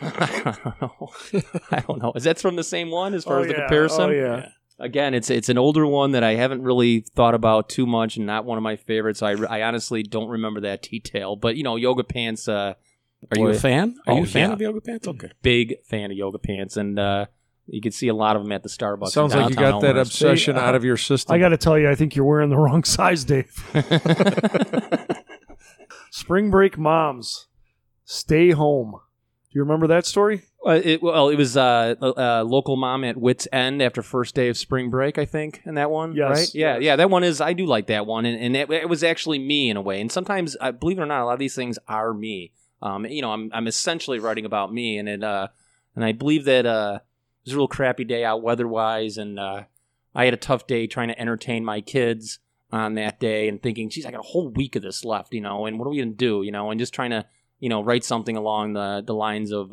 I don't know. Is that from the same one as far as the comparison? Oh, yeah. Again, it's an older one that I haven't really thought about too much, and not one of my favorites. I honestly don't remember that detail. But yoga pants. Are you a fan? Are you a fan yeah. of yoga pants? Okay, big fan of yoga pants, and you can see a lot lot of them at the Starbucks. Sounds like you got that obsession out of your system. I got to tell you, I think you're wearing the wrong size, Dave. Spring break moms, stay home. Do you remember that story? It was a local mom at Wits End after first day of spring break, I think, in that one, yes, right? Yeah, yeah, that one is, I do like that one, and it was actually me in a way, and sometimes, believe it or not, a lot of these things are me. I'm essentially writing about me, and I believe that it was a real crappy day out weather-wise, and I had a tough day trying to entertain my kids on that day, and thinking, geez, I got a whole week of this left, and what are we going to do, and just trying to, write something along the lines of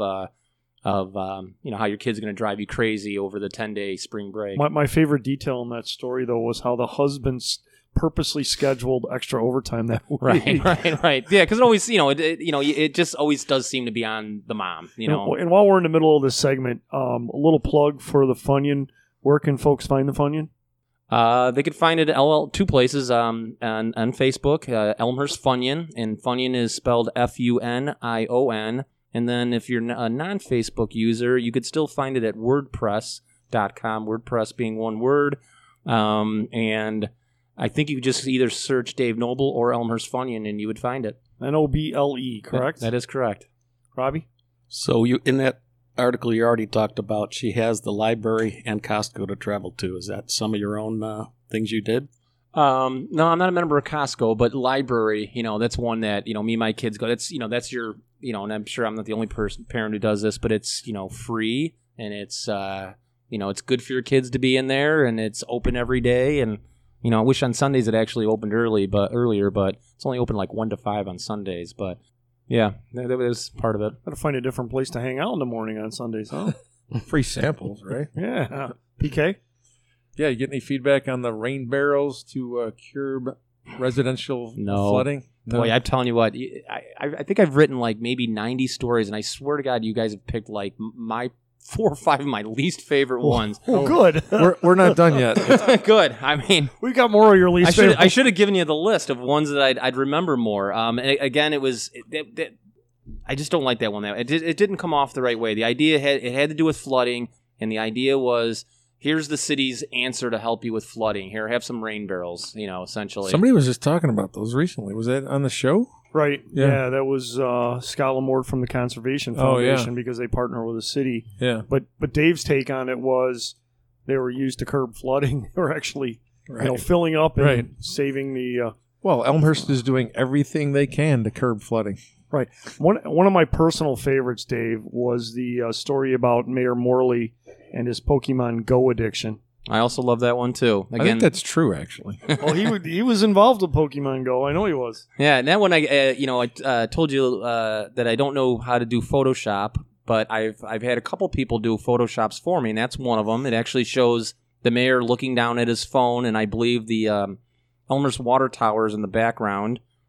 how your kid's going to drive you crazy over the 10-day spring break. My favorite detail in that story, though, was how the husbands purposely scheduled extra overtime that week. Right. Yeah, because it always, it just always does seem to be on the mom, And while we're in the middle of this segment, a little plug for the Funyun. Where can folks find the Funyun? They could find it at two places on Facebook, Elmhurst Funyun, and Funyun is spelled Funion. And then if you're a non-Facebook user, you could still find it at WordPress.com, WordPress being one word. And I think you could just either search Dave Noble or Elmhurst Funyun, and you would find it. Noble, correct? That is correct. Robbie? So in that article you already talked about, she has the library and Costco to travel to. Is that some of your own things you did? No, I'm not a member of Costco, but library, that's one that, me and my kids go. That's, that's your, and I'm sure I'm not the only parent who does this, but it's, free, and it's, it's good for your kids to be in there, and it's open every day. And, I wish on Sundays it actually opened earlier, but it's only open like 1 to 5 on Sundays. But yeah, that was part of it. Got to find a different place to hang out in the morning on Sundays, huh? Free samples, right? Yeah. PK? Yeah, you get any feedback on the rain barrels to curb residential flooding? No. Boy, I'm telling you what, I think I've written like maybe 90 stories, and I swear to God, you guys have picked like my 4 or 5 of my least favorite ones. Oh, good. We're not done yet. Good. I mean, we got more of your least favorite. I should have given you the list of ones that I'd remember more. Again, it was. I just don't like that one. It didn't come off the right way. The idea had to do with flooding, and the idea was, here's the city's answer to help you with flooding. Here, have some rain barrels, essentially. Somebody was just talking about those recently. Was that on the show? Right. Yeah, that was Scott Lamort from the Conservation Foundation, because they partner with the city. Yeah. But Dave's take on it was they were used to curb flooding. They were actually filling up and saving the... Well, Elmhurst is doing everything they can to curb flooding. Right. One of my personal favorites, Dave, was the story about Mayor Morley and his Pokemon Go addiction. I also love that one too. Again, I think that's true, actually. Well, he was involved with Pokemon Go. I know he was. Yeah, and that one I told you that I don't know how to do Photoshop, but I've had a couple people do Photoshops for me, and that's one of them. It actually shows the mayor looking down at his phone, and I believe the Elmhurst water towers in the background.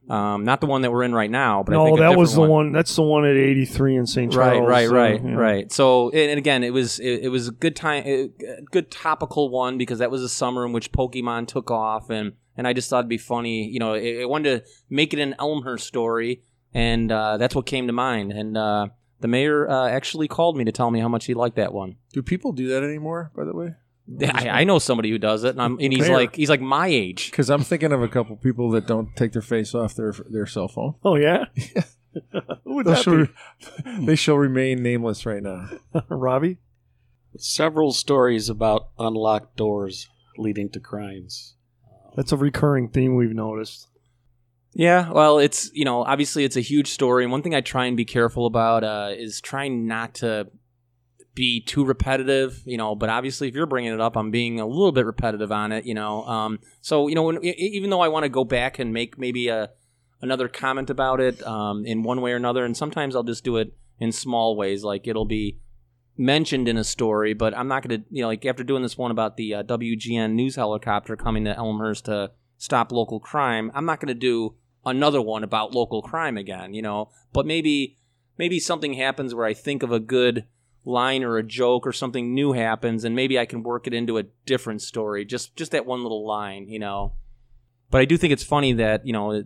Not the one that we're in right now, but I No, think a that different was the one. one. That's the one at 83 in St. Charles. Right. So, and again, it was a good time, a good topical one because that was a summer in which Pokemon took off, and I just thought it'd be funny. You know, I wanted to make it an Elmhurst story, and that's what came to mind. And the mayor actually called me to tell me how much he liked that one. Do people do that anymore, by the way? I know somebody who does it, and he's like my age. Because I'm thinking of a couple people that don't take their face off their cell phone. Oh, yeah? Who would that be? They shall remain nameless right now. Robbie? Several stories about unlocked doors leading to crimes. That's a recurring theme we've noticed. Yeah, well, it's, you know, obviously it's a huge story, and one thing I try and be careful about is trying not to be too repetitive, you know, but obviously if you're bringing it up, I'm being a little bit repetitive on it, you know. So, you know, even though I want to go back and make maybe another comment about it in one way or another, and sometimes I'll just do it in small ways, like it'll be mentioned in a story, but I'm not going to, you know, like after doing this one about the WGN news helicopter coming to Elmhurst to stop local crime, I'm not going to do another one about local crime again, you know, but maybe something happens where I think of a good line or a joke or something new happens, and maybe I can work it into a different story, just that one little line, you know. But I do think it's funny that, you know,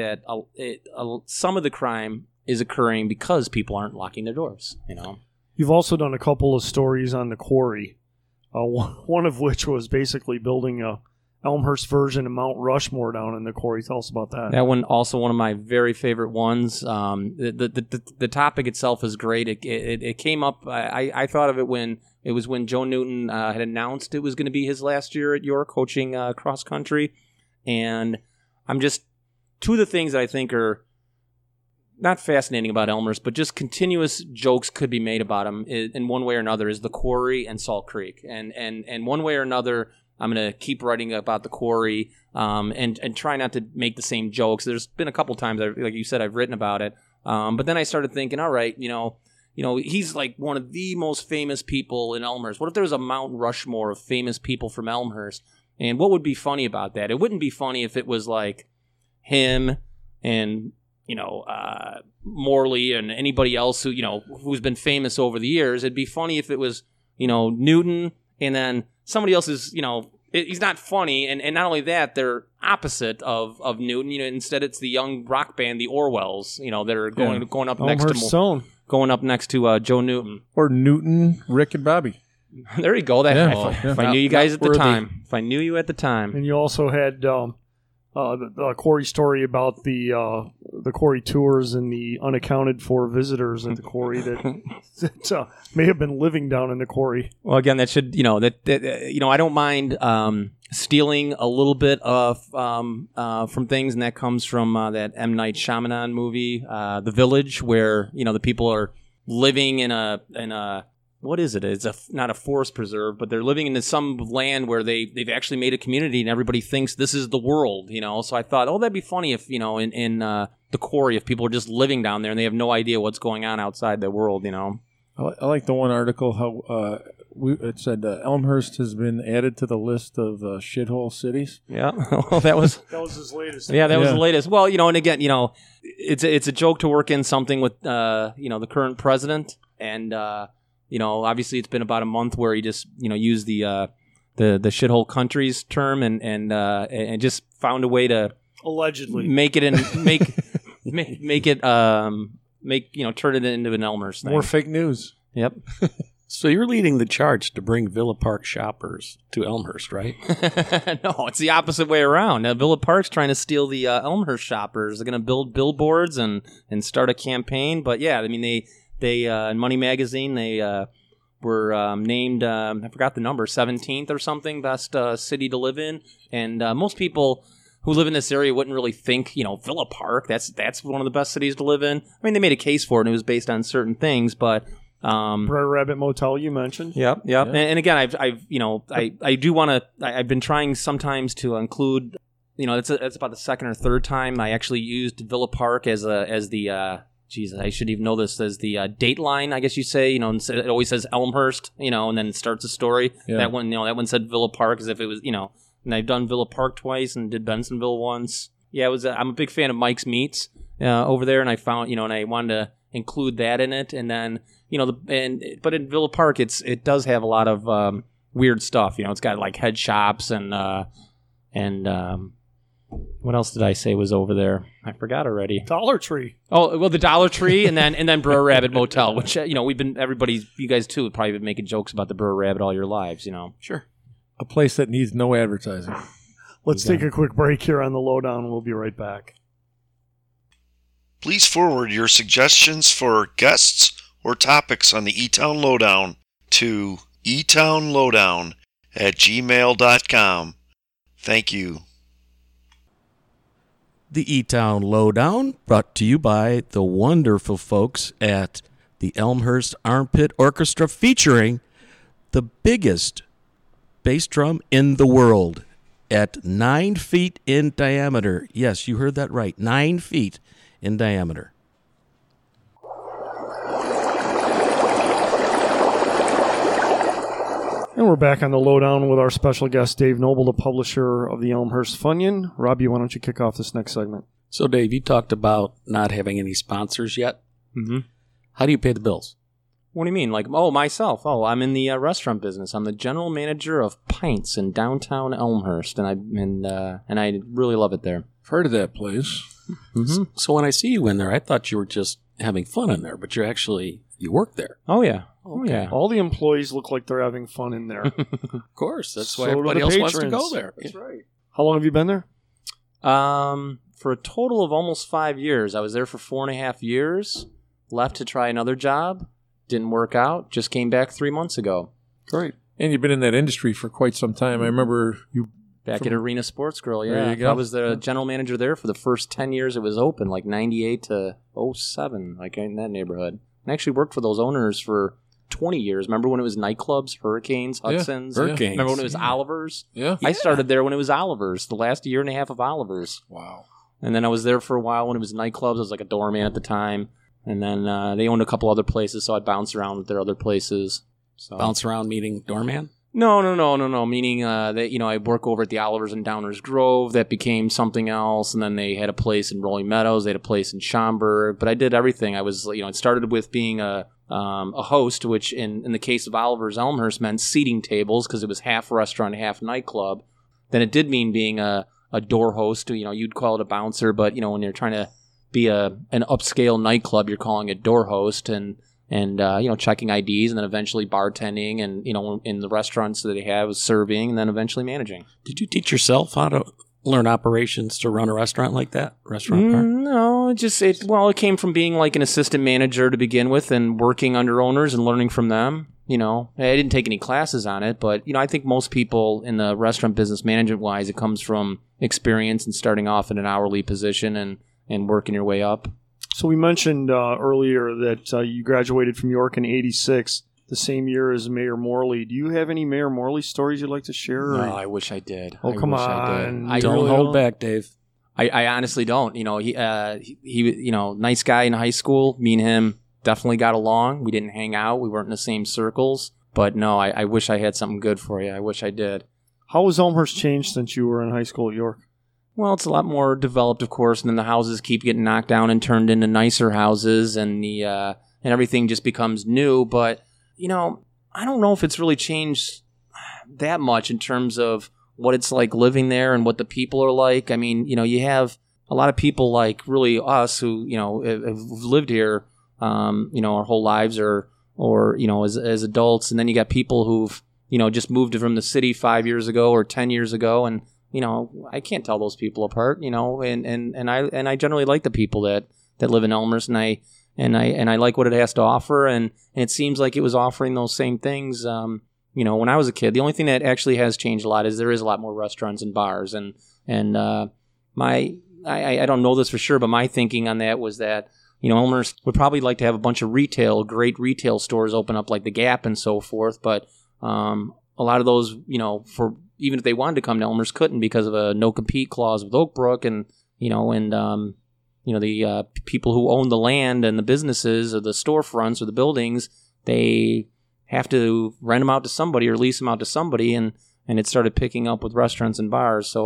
that some of the crime is occurring because people aren't locking their doors, you know. You've also done a couple of stories on the quarry, one of which was basically building a Elmhurst version of Mount Rushmore down in the quarry. Tell us about that. That one also one of my very favorite ones. The topic itself is great. It came up. I thought of it when Joe Newton had announced it was going to be his last year at York coaching cross country, and I'm just two of the things that I think are not fascinating about Elmhurst, but just continuous jokes could be made about him in one way or another is the quarry and Salt Creek, and one way or another. I'm going to keep writing about the quarry and try not to make the same jokes. There's been a couple times, like you said, I've written about it. But then I started thinking, all right, you know, he's like one of the most famous people in Elmhurst. What if there was a Mount Rushmore of famous people from Elmhurst? And what would be funny about that? It wouldn't be funny if it was like him and, you know, Morley and anybody else who, you know, who's been famous over the years. It'd be funny if it was, you know, Newton and then somebody else is, you know, he's not funny, and not only that, they're opposite of Newton. You know, instead it's the young rock band, the Orwells. You know, that are going up next to Joe Newton or Newton, Rick, and Bobby. There you go. If I knew you guys at the time, if I knew you at the time, and you also had the quarry story about the quarry tours and the unaccounted for visitors at the quarry that may have been living down in the quarry. Well, again, that should, you know, that you know, I don't mind stealing a little bit of from things, and that comes from that M. Night Shyamalan movie, The Village, where, you know, the people are living in a what is it? It's not a forest preserve, but they're living in some land where they've actually made a community, and everybody thinks this is the world, you know. So I thought, that'd be funny if, you know, in the quarry, if people are just living down there and they have no idea what's going on outside their world, you know. I like the one article how it said Elmhurst has been added to the list of shithole cities. Yeah, well, that was his latest. Yeah, that was the latest. Well, you know, and again, you know, it's a joke to work in something with you know, the current president, and you know, obviously it's been about a month where he just, you know, used the shithole countries term and just found a way to allegedly make it you know, turn it into an Elmhurst thing. More fake news. Yep. So you're leading the charge to bring Villa Park shoppers to Elmhurst, right? No, it's the opposite way around. Villa Park's trying to steal the Elmhurst shoppers. They're going to build billboards and start a campaign. But yeah, I mean, they in Money Magazine, they were named, I forgot the number, 17th or something, best city to live in. And most people who live in this area wouldn't really think, you know, Villa Park, that's one of the best cities to live in. I mean, they made a case for it, and it was based on certain things, but... Brer Rabbit Motel you mentioned. Yep. Yeah. And again, I've you know, I do want to, I've been trying sometimes to include, you know, it's about the second or third time I actually used Villa Park as the Jesus, I should even know this, as the date line, I guess you say, you know, it always says Elmhurst, you know, and then it starts a story. Yeah. That one, you know, that one said Villa Park as if it was, you know, and I've done Villa Park twice and did Bensonville once. Yeah, it was. I'm a big fan of Mike's Meats over there, and I found, and I wanted to include that in it. And then, but in Villa Park, it does have a lot of weird stuff. It's got like head shops and what else did I say was over there? I forgot already. Dollar Tree. Oh, well, the Dollar Tree, and then Brer Rabbit Motel, which you guys too have probably been making jokes about the Brer Rabbit all your lives. Sure. A place that needs no advertising. Let's take a quick break here on the Lowdown. We'll be right back. Please forward your suggestions for guests or topics on the E-Town Lowdown to etownlowdown@gmail.com. Thank you. The E-Town Lowdown, brought to you by the wonderful folks at the Elmhurst Armpit Orchestra, featuring the biggest bass drum in the world at 9 feet in diameter. Yes, you heard that right, 9 feet in diameter. And we're back on the Lowdown with our special guest, Dave Noble, the publisher of the Elmhurst Funyun. Robbie, why don't you kick off this next segment? So, Dave, you talked about not having any sponsors yet. Mm-hmm. How do you pay the bills? What do you mean? Like, myself. I'm in the restaurant business. I'm the general manager of Pints in downtown Elmhurst, and I really love it there. I've heard of that place. Mm-hmm. So when I see you in there, I thought you were just having fun in there, but you work there. Oh, yeah. Okay. Yeah. All the employees look like they're having fun in there. Of course. That's So why do everybody the else wants to patrons. go there. That's right. How long have you been there? For a total of almost 5 years. I was there for 4.5 years. Left to try another job. Didn't work out. Just came back 3 months ago. Great. And you've been in that industry for quite some time. I remember you... Back at Arena Sports Grill, yeah. There you go. I was the general manager there for the first 10 years it was open, like 98 to 07, like in that neighborhood. I actually worked for those owners for 20 years. Remember when it was nightclubs, Hurricanes, Hudson's? Yeah. Hurricanes. Remember when it was Oliver's? Yeah. I started there when it was Oliver's, the last year and a half of Oliver's. Wow. And then I was there for a while when it was nightclubs. I was like a doorman at the time. And then they owned a couple other places, so I'd bounce around with their other places. So. Bounce around meeting doorman? No. Meaning that I work over at the Olivers in Downers Grove. That became something else, and then they had a place in Rolling Meadows. They had a place in Schaumburg. But I did everything. I was, it started with being a host, which in the case of Oliver's Elmhurst meant seating tables because it was half restaurant, half nightclub. Then it did mean being a door host. You'd call it a bouncer, but when you're trying to be an upscale nightclub, you're calling it door host and checking IDs, and then eventually bartending, and in the restaurants that they have, serving, and then eventually managing. Did you teach yourself how to learn operations to run a restaurant like that? Restaurant bar? No, it came from being like an assistant manager to begin with, and working under owners and learning from them. I didn't take any classes on it, but I think most people in the restaurant business, management wise, it comes from experience and starting off in an hourly position and working your way up. So we mentioned earlier that you graduated from York in '86, the same year as Mayor Morley. Do you have any Mayor Morley stories you'd like to share? No, I wish I did. Oh, come on. I Don't really hold back, Dave. I honestly don't. He nice guy in high school. Me and him definitely got along. We didn't hang out. We weren't in the same circles. But no, I wish I had something good for you. I wish I did. How has Elmhurst changed since you were in high school at York? Well, it's a lot more developed, of course, and then the houses keep getting knocked down and turned into nicer houses, and and everything just becomes new. But I don't know if it's really changed that much in terms of what it's like living there and what the people are like. I mean, you have a lot of people like really us who have lived here, our whole lives, or as adults, and then you got people who've just moved from the city 5 years ago or 10 years ago, and I can't tell those people apart, and I generally like the people that live in Elmhurst, and I like what it has to offer, and it seems like it was offering those same things, when I was a kid. The only thing that actually has changed a lot is there is a lot more restaurants and bars, and I don't know this for sure, but my thinking on that was that Elmhurst would probably like to have a bunch of great retail stores open up like the Gap and so forth, but a lot of those, for even if they wanted to come to Elmhurst, couldn't because of a no-compete clause with Oak Brook, and the people who own the land and the businesses or the storefronts or the buildings, they have to rent them out to somebody or lease them out to somebody, and it started picking up with restaurants and bars. So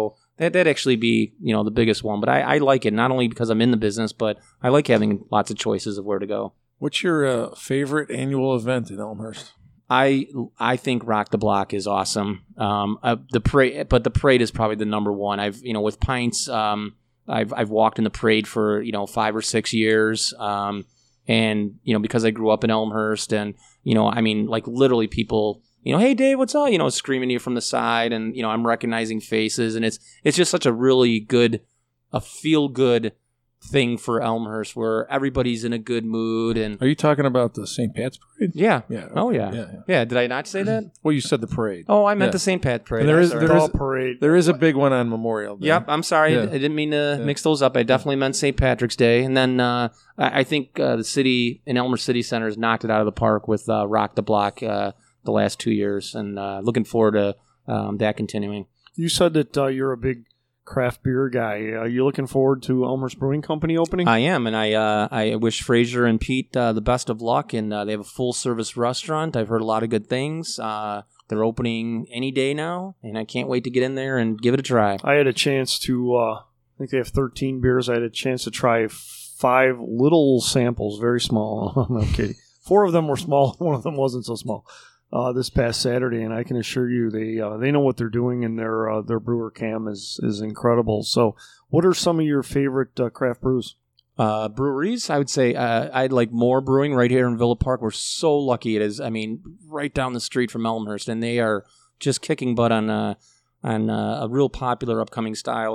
That'd actually be, the biggest one. But I like it, not only because I'm in the business, but I like having lots of choices of where to go. What's your favorite annual event in Elmhurst? I think Rock the Block is awesome. The parade is probably the number one. I've with Pints, I've walked in the parade for 5 or 6 years, and because I grew up in Elmhurst, and literally people. Hey Dave, what's up? Screaming at you from the side, and I'm recognizing faces, and it's just such a really good, feel good thing for Elmhurst where everybody's in a good mood. And are you talking about the St. Pat's Parade? Yeah. Yeah. Okay. Oh yeah. Yeah. Did I not say that? Well, you said the parade. Oh, I meant the St. Pat's Parade. Parade. There is a big one on Memorial Day. Yep. I'm sorry. Yeah. I didn't mean to mix those up. I definitely meant St. Patrick's Day. And then I think the city in Elmhurst City Center has knocked it out of the park with Rock the Block the last 2 years, and looking forward to that continuing. You said that you're a big craft beer guy. Are you looking forward to Elmhurst Brewing Company opening? I am, and I wish Fraser and Pete the best of luck. And they have a full service restaurant. I've heard a lot of good things. They're opening any day now, and I can't wait to get in there and give it a try. I had a chance to. I think they have 13 beers. I had a chance to try 5 little samples, very small. I'm not kidding. 4 of them were small. 1 of them wasn't so small. This past Saturday, and I can assure you they know what they're doing, and their brewer cam is incredible. So, what are some of your favorite craft brews? Breweries, I would say I'd like More Brewing right here in Villa Park. We're so lucky it is. I mean, right down the street from Elmhurst, and they are just kicking butt on a real popular upcoming style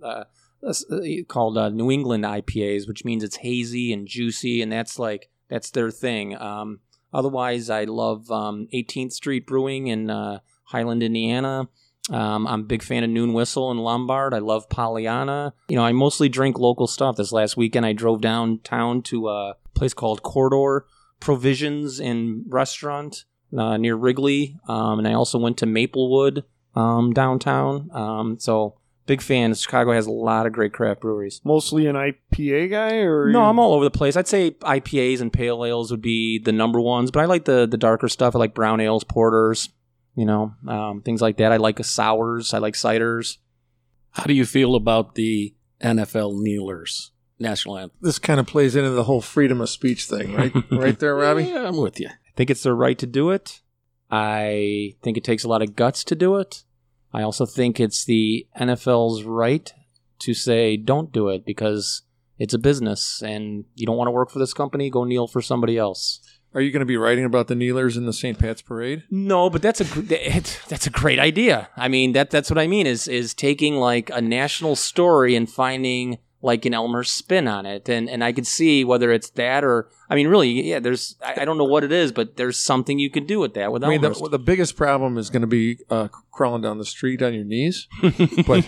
called New England IPAs, which means it's hazy and juicy, and that's their thing. Otherwise, I love 18th Street Brewing in Highland, Indiana. I'm a big fan of Noon Whistle in Lombard. I love Pollyanna. I mostly drink local stuff. This last weekend, I drove downtown to a place called Corridor Provisions and Restaurant near Wrigley. And I also went to Maplewood downtown. So big fan. Chicago has a lot of great craft breweries. Mostly an IPA guy? No, I'm all over the place. I'd say IPAs and pale ales would be the number ones, but I like the darker stuff. I like brown ales, porters, things like that. I like sours. I like ciders. How do you feel about the NFL kneelers, national anthem? This kind of plays into the whole freedom of speech thing, right? Right there, Robbie? Yeah, I'm with you. I think it's their right to do it. I think it takes a lot of guts to do it. I also think it's the NFL's right to say don't do it because it's a business and you don't want to work for this company, go kneel for somebody else. Are you going to be writing about the kneelers in the St. Pat's Parade? No, but that's a great idea. I mean, that's what I mean is taking like a national story and finding like an Elmhurst spin on it. And I could see whether it's that or, I mean, really, yeah, I don't know what it is, but there's something you can do with that with Elmhurst. The biggest problem is going to be crawling down the street on your knees. But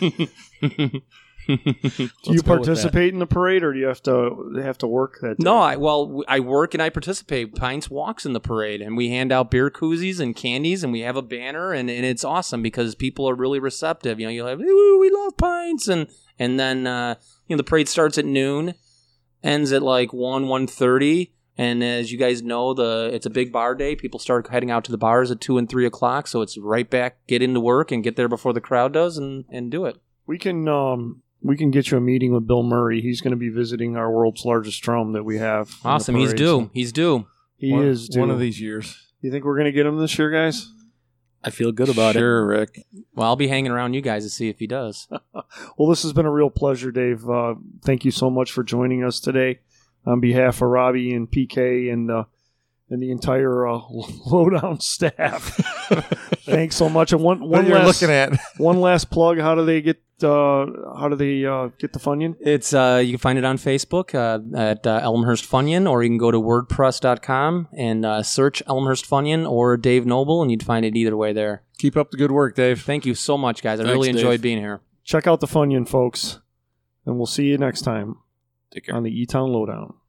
do you participate in the parade, or do you have to work that day? No, I work and I participate. Pints walks in the parade, and we hand out beer koozies and candies, and we have a banner, and it's awesome because people are really receptive. You'll have, ooh, we love Pints, and then the parade starts at noon, ends at like 1:30, and as you guys know, it's a big bar day. People start heading out to the bars at 2 and 3 o'clock, so it's right back, get into work and get there before the crowd does, and do it. We can get you a meeting with Bill Murray. He's going to be visiting our world's largest drum that we have. Awesome. He's due. He is due. One of these years. You think we're going to get him this year, guys? I feel good about it. Sure, Rick. Well, I'll be hanging around you guys to see if he does. Well, this has been a real pleasure, Dave. Thank you so much for joining us today. On behalf of Robbie and PK and the entire Lowdown staff, thanks so much. And one last plug. How do they get the Funyun? It's you can find it on Facebook at Elmhurst Funyun, or you can go to WordPress.com and search Elmhurst Funyun or Dave Noble, and you'd find it either way there. Keep up the good work, Dave. Thank you so much, guys. I really enjoyed being here. Check out the Funyun, folks, and we'll see you next time Take care on the E-Town Lowdown.